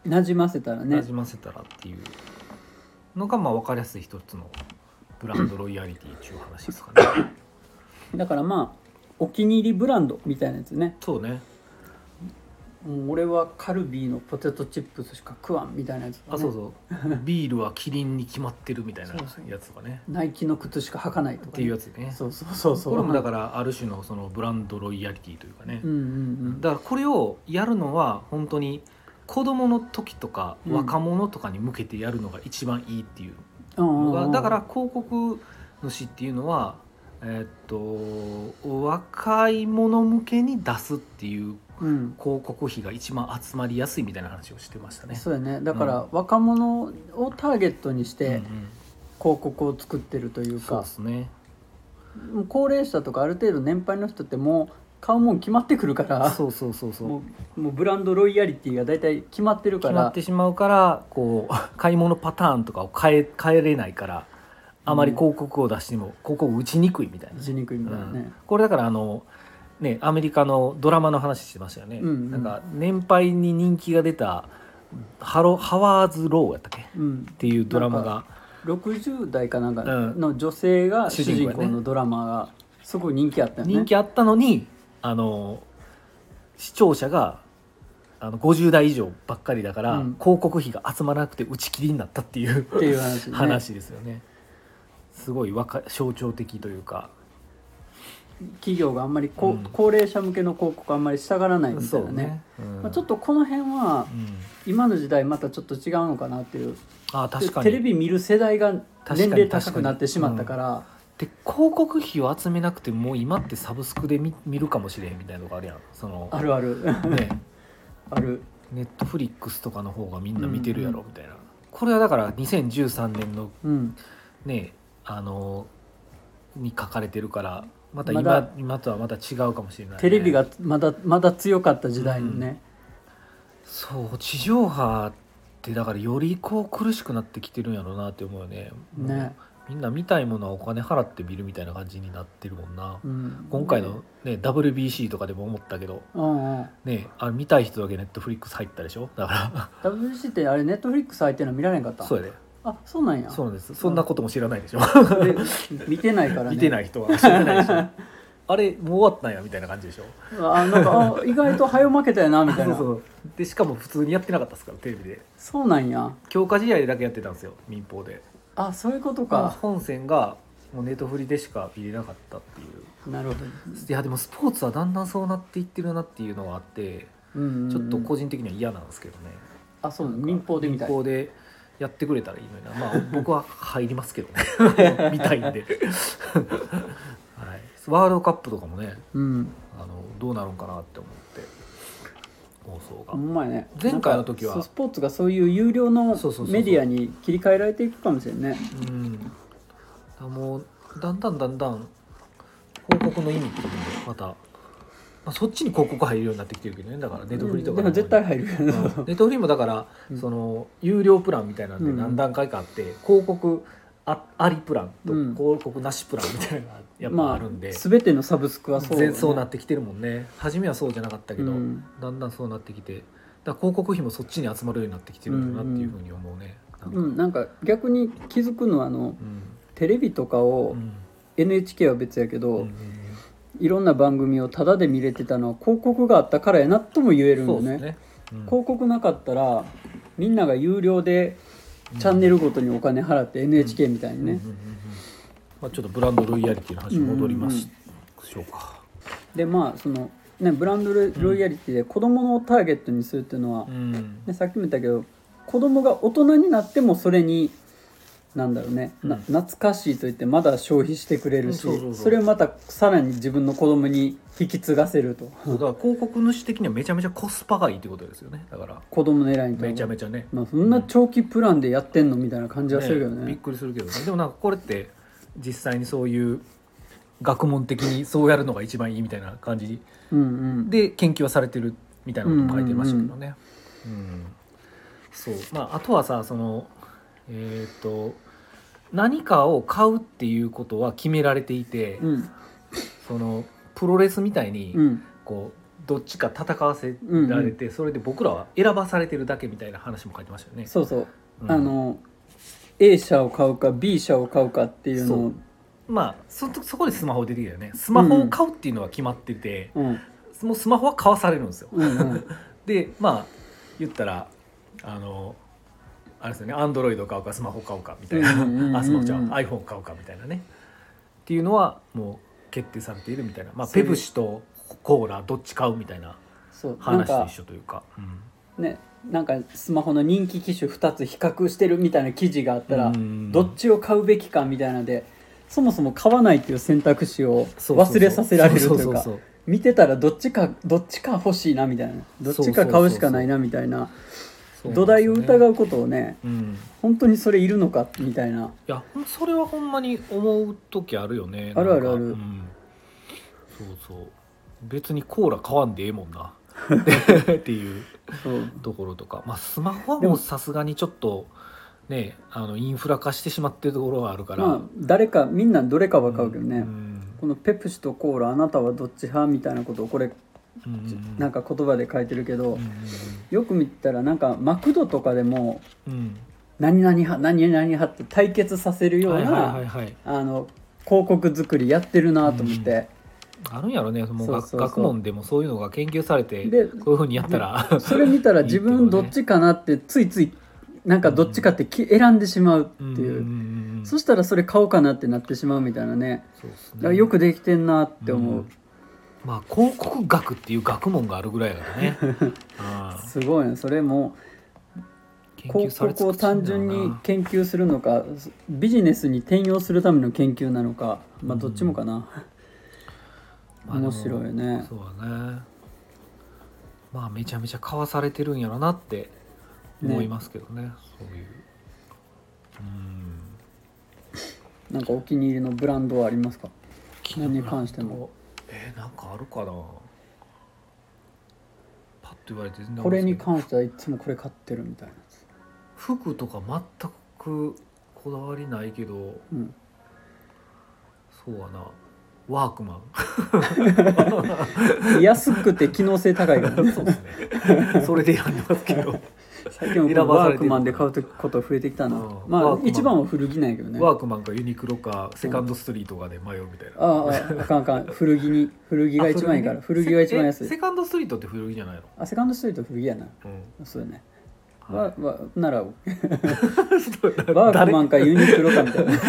なじませたらっていうのが、まあ分かりやすい一つのブランドロイヤリティっていう話ですかねだからまあお気に入りブランドみたいなやつね。 そうね。 もう俺はカルビーのポテトチップスしか食わんみたいなやつ、ね、 そうビールはキリンに決まってるみたいなやつとかね。 ナイキの靴しか履かないとか、 っていうやつね。 そうこれもだからある種のそのブランドロイヤリティというかね、だからこれをやるのは本当に子供の時とか若者とかに向けてやるのが一番いいっていうのが、だから広告主っていうのは若い者向けに出すっていう広告費が一番集まりやすいみたいな話をしてましたね。 そうやね。だから若者をターゲットにして広告を作ってるというか、 そうですね。 高齢者とかある程度年配の人ってもう買うもん決まってくるから、もうブランドロイヤリティが大体決まってるから、 決まってしまうから、こう買い物パターンとかを変えれないから、あまり広告を出しても広告を打ちにくいみたいな。これだからね、アメリカのドラマの話してましたよね。なんか年配に人気が出たハワーズ・ローやったっけ、っていうドラマが 60代かなんかの女性が主人公のドラマがすごい人気あったよね。 人気あったのに視聴者が50代以上ばっかりだから、広告費が集まらなくて打ち切りになったっていう話ですよね。すごい象徴的というか、 企業があんまり高齢者向けの広告あんまりしたがらないみたいなね。ちょっとこの辺は今の時代またちょっと違うのかなっていう。 確かにテレビ見る世代が年齢高くなってしまったから、 で広告費を集めなくても今ってサブスクで 見るかもしれへんみたいなのがあるやん。 あるねある。 ネットフリックスとかの方がみんな見てるやろみたいな、これはだから2013年の、ねに書かれてるから、 また今とはまた違うかもしれない、ね、 テレビがまだ強かった時代のね、 そう地上波ってだからよりこう苦しくなってきてるんやろうなって思うよね。 ね、 みんな見たいものはお金払って見るみたいな感じになってるもんな、今回の、ね、WBC とかでも思ったけど、ね、あれ見たい人だけネットフリックス入ったでしょ。だから WBC ってあれネットフリックス入ってるの見られんかった。 そうやで。 あ、そうなんや。 そうなんです。そんなことも知らないでしょ。 見てないからね。 見てない人は知らないでしょ。あれもう終わったんやみたいな感じでしょ。 なんか意外と早負けたよなみたいな。 そうでしかも普通にやってなかったですからテレビで。 そうなんや。強化試合だけやってたんですよ民放で。 あ、そういうことか。 本戦がもうネットフリでしか見れなかったっていう。 なるほど。 いやでもスポーツはだんだんそうなっていってるなっていうのがあって、ちょっと個人的には嫌なんですけどね。 あ、そうなの。民放で見たい。 民放でやってくれたらいいのにな。まあ僕は入りますけどね。見たいんで、はい。ワールドカップとかもね、どうなるんかなって思って放送が。 ね、 前回の時はスポーツがそういう有料のメディアに切り替えられていくかもしれないね。 もうだんだん広告の意味っていうのもまた。そっちに広告入るようになってきてるけどね。だからネットフリとかでも絶対入るよね。 ネットフリもだからその有料プランみたいなんで何段階かあって、広告ありプランと広告なしプランみたいなのがやっぱあるんで、 全てのサブスクはそうだね。 そうなってきてるもんね。初めはそうじゃなかったけど、だんだんそうなってきて、だから広告費もそっちに集まるようになってきてるんだなっていうふうに思うね。 なんか逆に気づくのはテレビとかを NHK は別やけど、いろんな番組をタダで見れてたのは広告があったからやなとも言えるんよね。広告なかったらみんなが有料でチャンネルごとにお金払って NHK みたいにね。 ちょっとブランドロイヤリティの話に戻りましょうか。 でそのねブランドロイヤリティで子供のターゲットにするっていうのは、さっきも言ったけど子供が大人になってもそれになんだろうね、懐かしいと言ってまだ消費してくれるし、それをまたさらに自分の子供に引き継がせると。 だから広告主的にはめちゃめちゃコスパがいいってことですよね。だから子供狙いにめちゃめちゃね、 そんな長期プランでやってんのみたいな感じはするよね。 びっくりするけどね。でもなんかこれって実際にそういう学問的にそうやるのが一番いいみたいな感じで研究はされてるみたいなことも書いてましたけどね。そうあとはさその何かを買うっていうことは決められていて、そのプロレスみたいにこうどっちか戦わせられて、それで僕らは選ばされてるだけみたいな話も書いてましたよね。 そうそう、A 社を買うか B 社を買うかっていうのをそこでスマホ出てきたよね。スマホを買うっていうのは決まってて、もうスマホは買わされるんですよ。で言ったらあれですよね、アンドロイド買うかスマホ買うかみたいな、スマホじゃん iPhone 買うかみたいなねっていうのはもう決定されているみたいな、ペプシとコーラどっち買うみたいな話と一緒というか、 ね、なんかスマホの人気機種2つ比較してるみたいな記事があったら、どっちを買うべきかみたいなのでそもそも買わないっていう選択肢を忘れさせられるというか、見てたらどっちか欲しいなみたいな、どっちか買うしかないなみたいな土台を疑うことをね、本当にそれいるのかみたいな。 いやそれはほんまに思う時あるよね。 あるあるある。 そう別にコーラ買わんでええもんなっていうところとか、スマホはもうさすがにちょっとねインフラ化してしまってるところがあるから、 みんなどれかは買うけどね、このペプシとコーラあなたはどっち派みたいなことをこれなんか言葉で書いてるけど、よく見たらなんかマクドとかでも何々派何々派って対決させるような広告作りやってるなと思って、 あるんやろね。もう学問でもそういうのが研究されてこういう風にやったらそれ見たら自分どっちかなってついついなんかどっちかって選んでしまうっていう、そしたらそれ買おうかなってなってしまうみたいなね。だからよくできてんなって思う。 広告学っていう学問があるぐらいだからねすごいね。それも広告を単純に研究するのかビジネスに転用するための研究なのか、どっちもかな。面白いね。 そうだね。めちゃめちゃ買わされてるんやろなって思いますけどね。そういうなんかお気に入りのブランドはありますか？ お何に関してもなんかあるかな。パッと言われて全然これに関してはいつもこれ買ってるみたいなやつ。 服とか全くこだわりないけど、 うん、 そうやな、ワークマン安くて機能性高いからねそうですね、それで選んでますけど最近はワークマンで買うこと増えてきたな、まあ一番は古着なんやけどね。 ワークマンかユニクロかセカンドストリートかで迷うみたいな、 あかんあかん、古着が一番いいから。古着が一番安い。 セカンドストリートって古着じゃないの？ セカンドストリート古着やな、そうやね。ならワークマンかユニクロかみたいな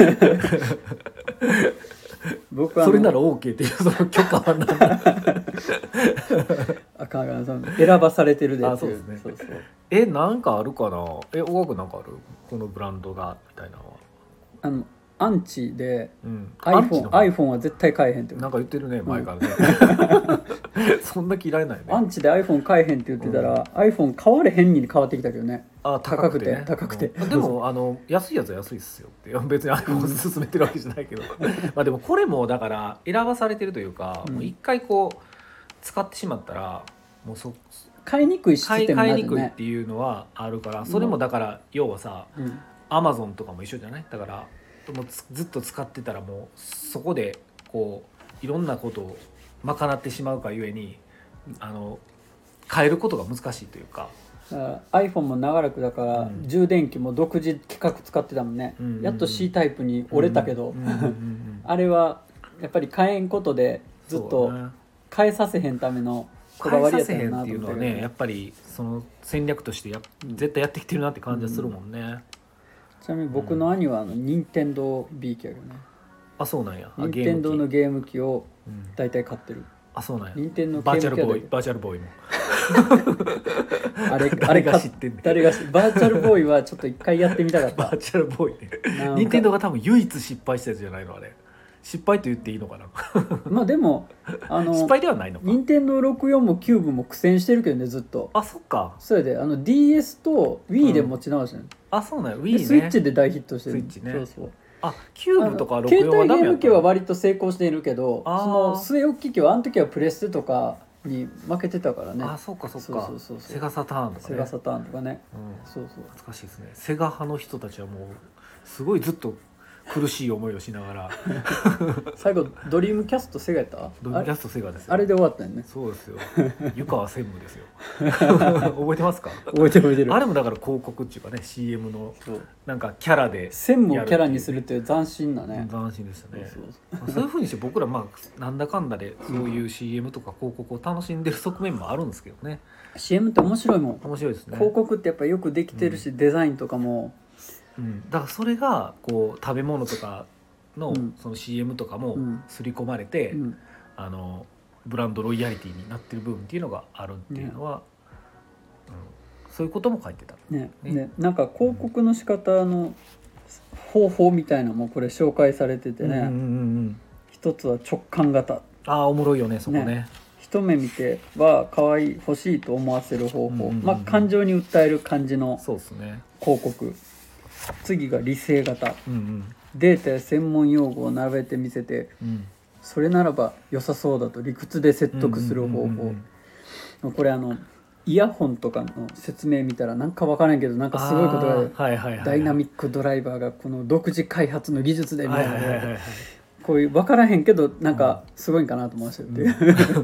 僕はそれなら OK っていうその許可はないあかん選ばされてるでっていう。 そうですね。そうそうなんかあるかな。小川君なんかある？このブランドがみたいなのは。 アンチで、 iPhone は絶対買えへんってなんか言ってるね、前からねそんな嫌いないね。 アンチで iPhone 買えへんって言ってたら、iPhone 買われへんに変わってきたけどね。高くてでも安いやつは安いっすよって、別に iPhone 勧めてるわけじゃないけどまあでもこれもだから選ばされてるというか、もう一回こう使ってしまったらもう買いにくいシステムになるね。 買いにくいっていうのはあるから、それもだから要はさ、Amazon とかも一緒じゃない？だからもうずっと使ってたらもうそこでこういろんなことを賄ってしまうがゆえに変えることが難しいというか。 iPhone も長らくだから、充電器も独自規格使ってたもんね、やっと C タイプに折れたけど、あれはやっぱり変えんことでずっと変えさせへんためのこだわりやったんなと思ったけど、 変えさせへんっていうのはね、やっぱりその戦略として絶対やってきてるなって感じはするもんね。 ちなみに僕の兄は任天堂 B 機やけどね。 あ、そうなんや。 任天堂のゲーム機を大体買ってる。 あ、そうなんや。 任天堂バーチャルボーイもあれが知ってんねん。バーチャルボーイはちょっと一回やってみたかったバーチャルボーイね。任天堂が多分唯一失敗したやつじゃないのあれ。失敗と言っていいのかなまあでも失敗ではないのか。 任天堂64もキューブも苦戦してるけどね、ずっと。 あ、そっか。 それでDS と Wii で持ち直したの、 あ、そうなんや。Wii ね。 スイッチで大ヒットしてる。 スイッチね。 そうそう。 キューブとか64はダメやった。 携帯ゲーム機は割と成功しているけど、その据え置き機はあの時はプレステとかに負けてたからね。 あ、そうかそうか。セガサターンとかね。 セガサターンとかね。そうそう。 懐かしいですね。セガ派の人たちはもうすごいずっと苦しい思いをしながら最後ドリームキャストセガやった？ ドリームキャストセガですよ。 あれで終わったよね。 そうですよ。湯川専務ですよ覚えてますか？ 覚えてる。 あれもだから広告っていうかね、 CM のなんかキャラで専務をキャラにするっていう斬新なね。 斬新でしたね。そういう風にして僕らまあなんだかんだでそういう CM とか広告を楽しんでる側面もあるんですけどね。 CM って面白いもん。 面白いですね。 広告ってやっぱよくできてるし、デザインとかも、 だからそれがこう食べ物とかのその CM とかも刷り込まれて、ブランドロイヤリティになってる部分っていうのがあるっていうのは、そういうことも書いてたね。なんか広告の仕方の方法みたいなのもこれ紹介されててね、一つは直感型。 おもろいよねそこね。 一目見ては可愛い欲しいと思わせる方法、感情に訴える感じの広告。次が理性型、データや専門用語を並べてみせて、それならば良さそうだと理屈で説得する方法。これイヤホンとかの説明見たらなんか分からんけど、なんかすごいことがダイナミックドライバーがこの独自開発の技術でみたいな、こういう分からへんけどなんかすごいんかなと思わせるっていう、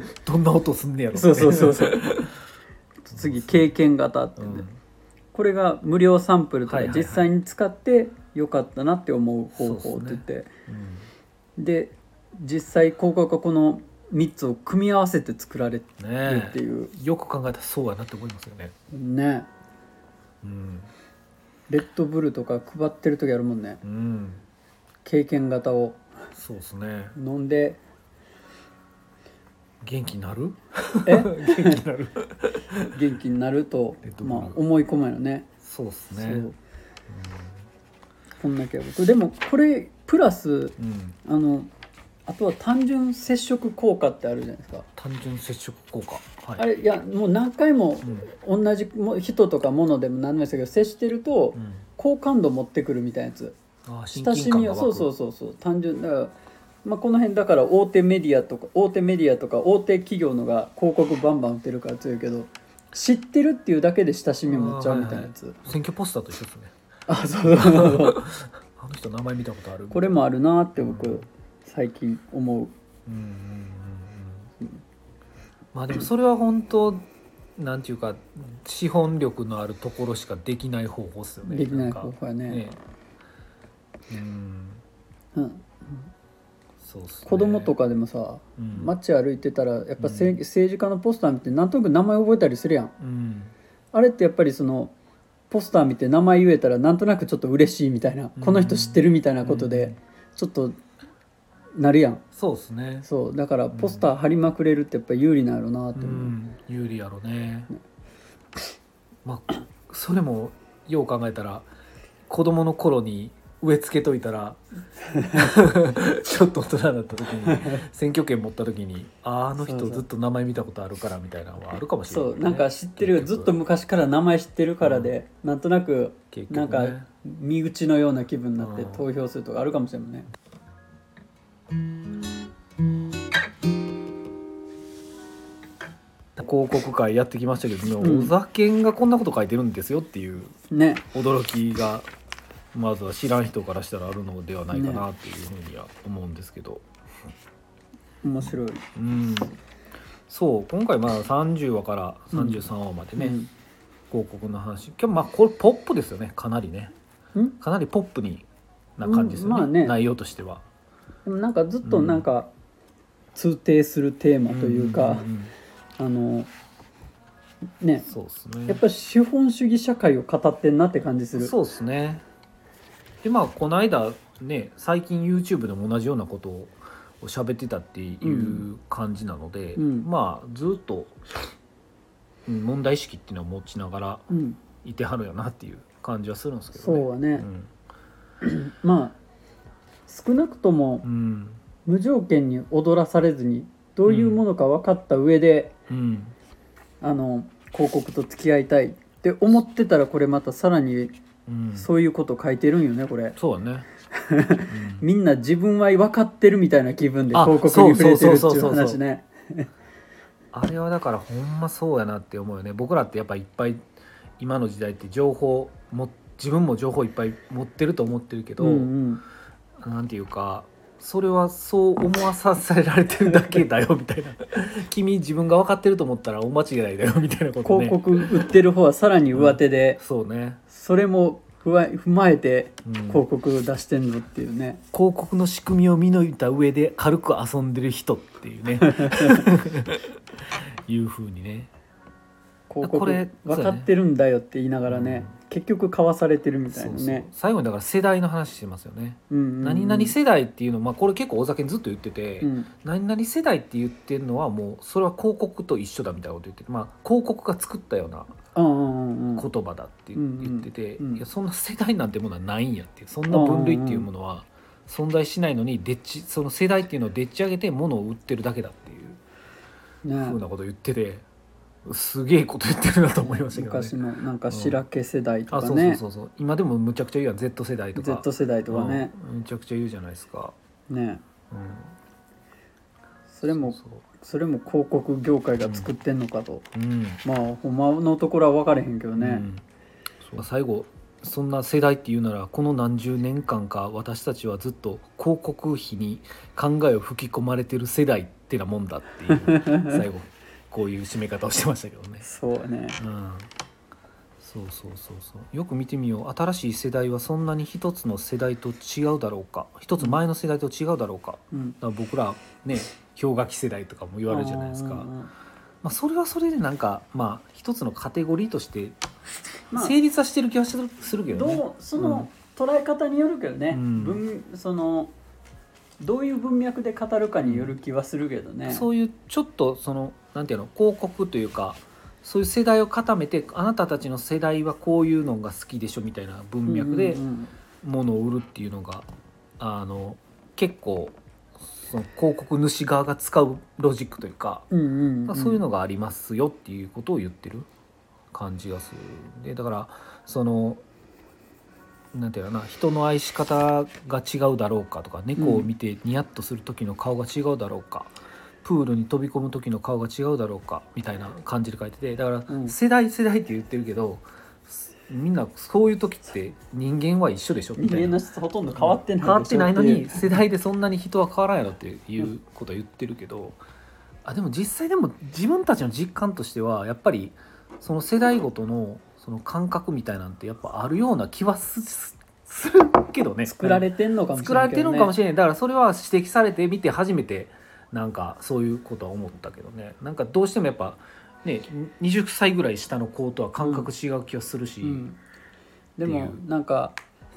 どんな音すんねやろ。 そう次経験型ってね、これが無料サンプルとか実際に使ってよかったなって思う方法って言って、で実際広告がこの3つを組み合わせて作られるっていう、 よく考えたらそうやなって思いますよね。 レッドブルとか配ってる時あるもんね、経験型をそうですね、 飲んで元気になる元気になると、思い込むよね。 そうですね。 こんだけでもこれプラス、あとは単純接触効果ってあるじゃないですか。 単純接触効果、 あれいやもう何回も同じ人とか物でも何でもいいですけど、接してると好感度持ってくるみたいなやつ、親しみをそう単純だからまあ、この辺だから大手メディアとか大手企業のが広告バンバン売ってるから強いけど、知ってるっていうだけで親しみ持っちゃうみたいなやつ、 はいはい、選挙ポスターと一緒ですね。 あ、そうそうあの人名前見たことある。 これもあるなって僕最近思う。うんうんうん、まあでもそれは本当なんていうか資本力のあるところしかできない方法ですよね。 できない方法やね。うん、そうっすね、子供とかでもさ、街歩いてたらやっぱ、政治家のポスター見てなんとなく名前覚えたりするやん、あれってやっぱりそのポスター見て名前言えたらなんとなくちょっと嬉しいみたいな、この人知ってるみたいなことでちょっとなるやん。 そうですね。 そうだからポスター貼りまくれるってやっぱ有利なんやろなって思う、 有利やろね。まあそれもよう考えたら子供の頃に植え付けといたらちょっと大人になった時に選挙権持った時にあの人ずっと名前見たことあるからみたいなのはあるかもしれない、ね、 そうなんか知ってる、ずっと昔から名前知ってるからで、なんとなくなんか身内のような気分になって投票するとかあるかもしれないね。 広告会やってきましたけど、小酒がこんなこと書いてるんですよっていう驚きがまずは知らん人からしたらあるのではないかなっていうふうには思うんですけど、 面白い。 そう今回まあ30話から33話までね、広告の話、今日まあこれポップですよね、かなりね、かなりポップな感じですよね、内容としては。 でもなんかずっとなんか通底するテーマというか、ね、そうですね、やっぱり資本主義社会を語ってんなって感じする。 そうですね。でまあこの間ね最近 YouTube でも同じようなことを喋ってたっていう感じなので、まあずっと問題意識っていうのを持ちながらいてはるやなっていう感じはするんですけどね。 そうはね、まあ少なくとも無条件に踊らされずにどういうものか分かった上で、広告と付き合いたいって思ってたら、これまたさらにそういうこと書いてるんよねこれ。 そうだねみんな自分は分かってるみたいな気分で広告に触れてるっていう話ね。 あれはだからほんまそうやなって思うよね。僕らってやっぱいっぱい今の時代って情報自分も情報いっぱい持ってると思ってるけど、なんていうかそれはそう思わさせられてるだけだよみたいな君自分が分かってると思ったら大間違いだよみたいなことね。 広告売ってる方はさらに上手で、 そうね、 それも踏まえて広告出してんのっていうね、 広告の仕組みを見抜いた上で軽く遊んでる人っていうねいう風にね、 広告分かってるんだよって言いながらね、結局買わされてるみたいなね。そう最後にだから世代の話してますよね、何々世代っていうのは、まあ、これ結構大酒にずっと言ってて、何々世代って言ってるのはもうそれは広告と一緒だみたいなこと言ってて、まあ、広告が作ったような言葉だって言ってて、いやそんな世代なんてものはないんやっていう、そんな分類っていうものは存在しないのにその世代っていうのをでっち上げて物を売ってるだけだっていうふうなことを言ってて、すげえこと言ってるなと思いましたけどね。 昔のなんか白毛世代とかね、 そう今でもむちゃくちゃ言うやん、 Z 世代とか Z 世代とかね、 むちゃくちゃ言うじゃないですかね、それも広告業界が作ってんのかと、まあほんまのところは分かれへんけどね、 最後そんな世代っていうならこの何十年間か私たちはずっと広告費に考えを吹き込まれてる世代ってなもんだっていう最後こういう締め方をしてましたけどね。 そうね、 そうよく見てみよう。新しい世代はそんなに一つの世代と違うだろうか、一つ前の世代と違うだろうか、だから僕らね氷河期世代とかも言われるじゃないですか。まあ、それはそれでなんかまあ一つのカテゴリーとして成立はしてる気はするけどね、 その捉え方によるけどね、そのどういう文脈で語るかによる気はするけどね、 そういうちょっとそのなんていうの広告というかそういう世代を固めて、あなたたちの世代はこういうのが好きでしょみたいな文脈で物を売るっていうのが結構その広告主側が使うロジックというか、そういうのがありますよっていうことを言ってる感じがする。でだからそのなんていうのかな、人の愛し方が違うだろうかとか、猫を見てニヤッとする時の顔が違うだろうか、プールに飛び込む時の顔が違うだろうかみたいな感じで書いてて、だから世代世代って言ってるけど、みんなそういう時って人間は一緒でしょみたいな、 人間の質ほとんど変わってないでしょ変わってないのっていに世代でそんなに人は変わらんやろっていうことは言ってるけど、でも実際でも自分たちの実感としてはやっぱりその世代ごとのその感覚みたいなんてやっぱあるような気はするけどね。 作られてんのかもしれないけどね。 作られてるのかもしれない。だからそれは指摘されてみて初めてなんかそういうことは思ったけどね。なんかどうしてもやっぱね、20歳ぐらい下の子とは感覚違う気がするし、 でもなんか、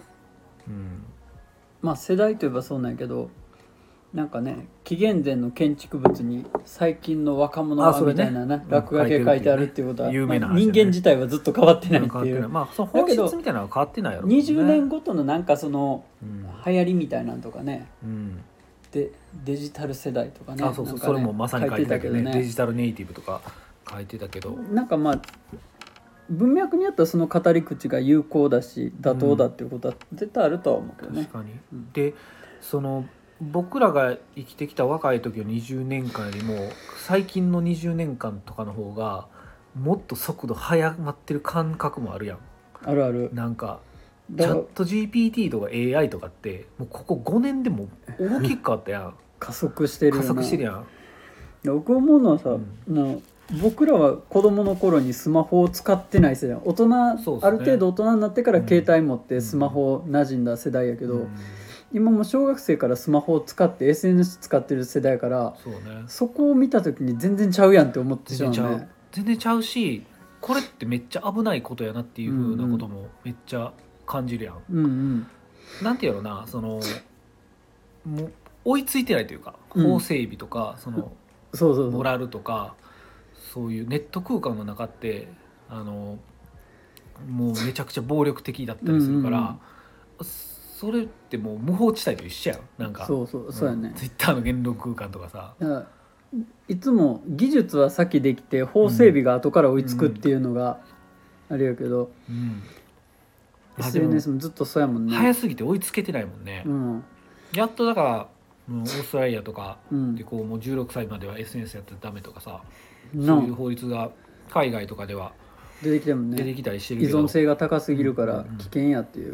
まあ世代といえばそうなんやけど、なんかね、紀元前の建築物に最近の若者はみたいなね、落書きが書いてあるっていうことは、 有名な話、 人間自体はずっと変わってないっていう。 まあその本質みたいなのは変わってないやろうね。20年ごとのなんかその流行りみたいなのとかね、でデジタル世代とかね、 そうそう、それもまさに書いてたけどね、デジタルネイティブとか書いてたけど、 なんかまあ文脈にあったらその語り口が有効だし妥当だっていうことは絶対あるとは思うけどね。 確かに、でその僕らが生きてきた若い時の20年間よりも最近の20年間とかの方がもっと速度速まってる感覚もあるやん。 あるある。 なんかチャット GPT とか AI とかってもうここ5年でも大きく変わったやん加速してるよな。 加速してるやん。 僕思うのはさ、僕らは子供の頃にスマホを使ってない世代、大人、ある程度大人になってから携帯持ってスマホ馴染んだ世代やけど、今も小学生からスマホを使って SNS 使ってる世代から、そこを見た時に全然ちゃうやんって思ってしまうね。 全然ちゃうし、これってめっちゃ危ないことやなっていう風なこともめっちゃ感じるやん。なんていうのな、そのもう追いついてないというか、法整備とかそのモラルとかそういうネット空間の中ってもうめちゃくちゃ暴力的だったりするから、それってもう無法地帯と一緒やん。なんかそうやね。 ツイッターの言論空間とかさ、 いつも技術は先できて法整備が後から追いつくっていうのがあれやけど、SNS もずっとそうやもんね。 早すぎて追いつけてないもんね。やっとだからオーストラリアとかでこうもう16歳までは SNS やってダメとかさ、そういう法律が海外とかでは出てきてもね、 出てきたりしてるけど、 依存性が高すぎるから危険やっていう。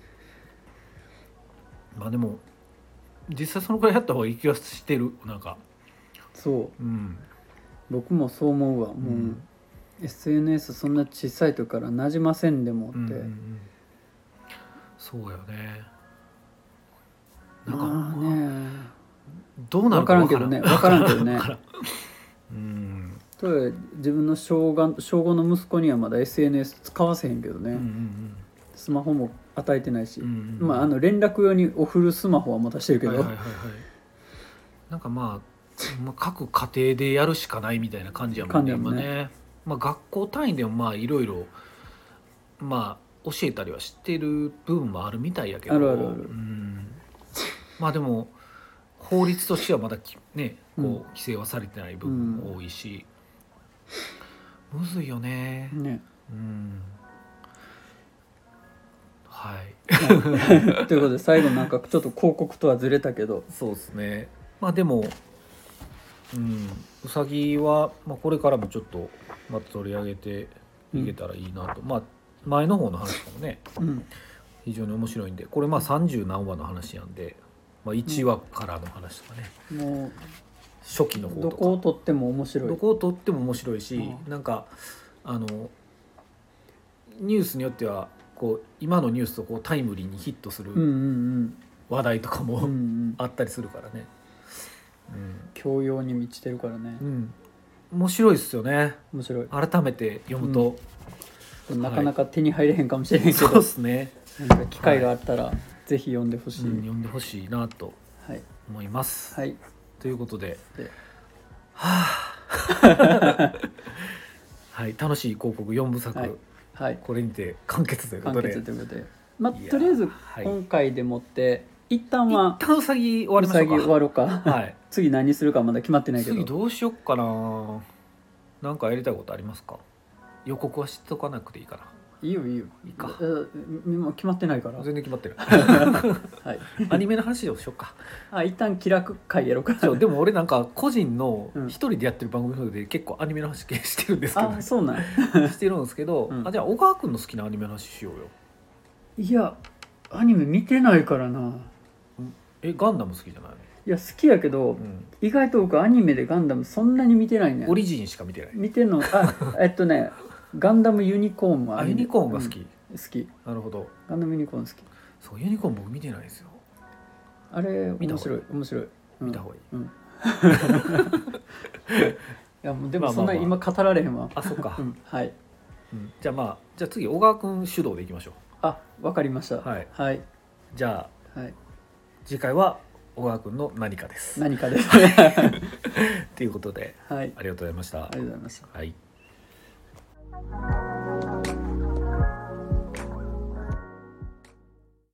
まあでも実際そのくらいやった方がいい気がしてる。なんかそう、僕もそう思うわ。もう SNS そんな小さい時からなじませんでもって、 そうよね。 なんかね、 どうなるか分からんけどね。 分からんけどね。自分の小5の息子にはまだ SNS 使わせへんけどね。スマホも与えてないし、まあ連絡用にお振るスマホはまたしてるけど、 なんかまあ各家庭でやるしかないみたいな感じやもんね今ね。まあ学校単位でもまあいろいろまあ教えたりはしてる部分もあるみたいやけど、まあでも法律としてはまだねこう規制はされてない部分も多いし、むずいよね。はい。 ということで最後なんかちょっと広告とはずれたけど、 そうですね。まあでも、うさぎは、まあ、これからもちょっとまた取り上げていけたらいいなと。まあ前の方の話もね、非常に面白いんで、これまあ30何話の話なんで、まあ、1話からの話とかね、もう初期の方とかどこを取っても面白い。 どこを取っても面白いし、なんかニュースによってはこう今のニュースとこうタイムリーにヒットする話題とかもあったりするからね。 教養に満ちてるからね。 面白いですよね。 面白い。 改めて読むと、 なかなか手に入れへんかもしれへんけど、 そうですね。 なんか機会があったらぜひ読んでほしい。 読んでほしいなと思います。 はい。 ということで、はい、楽しい広告4部作、これにて完結ということで、 まあとりあえず今回でもって一旦うさぎ終わりましょうか。 終わろうか。次何するかまだ決まってないけど。 次どうしよっかな。なんかやりたいことありますか？予告は知っとかなくていいかな。 いいよいいよいいかもう決まってないから全然決まってるはいアニメの話をしようか一旦気楽会やろうかそうでも俺なんか個人のうん一人でやってる番組の方で結構アニメの話してるんですけど、 そうなんしてるんですけど、 うんじゃあ小川君の好きなアニメの話しようよ。 いやアニメ見てないからな。 ガンダム好きじゃないの？ いや好きやけど、意外と僕アニメでガンダムそんなに見てないね。 オリジンしか見てない。 見てんのガンダムユニコーンはユニコーンが好き、 好き。 なるほど。 ガンダムユニコーン好き。 そうユニコーン僕見てないんですよ。 あれ見た面白い面白い、 見た方がいい、 いやもうでもそんな今語られへんわ。 あそっか、 はい、 じゃあじゃあ次小川君主導でいきましょう。 わかりました。 はい、 はい、 じゃあ、 はい、 次回は小川君の何かです。 何かですということで、 はい、 ありがとうございました。 ありがとうございました。 はい。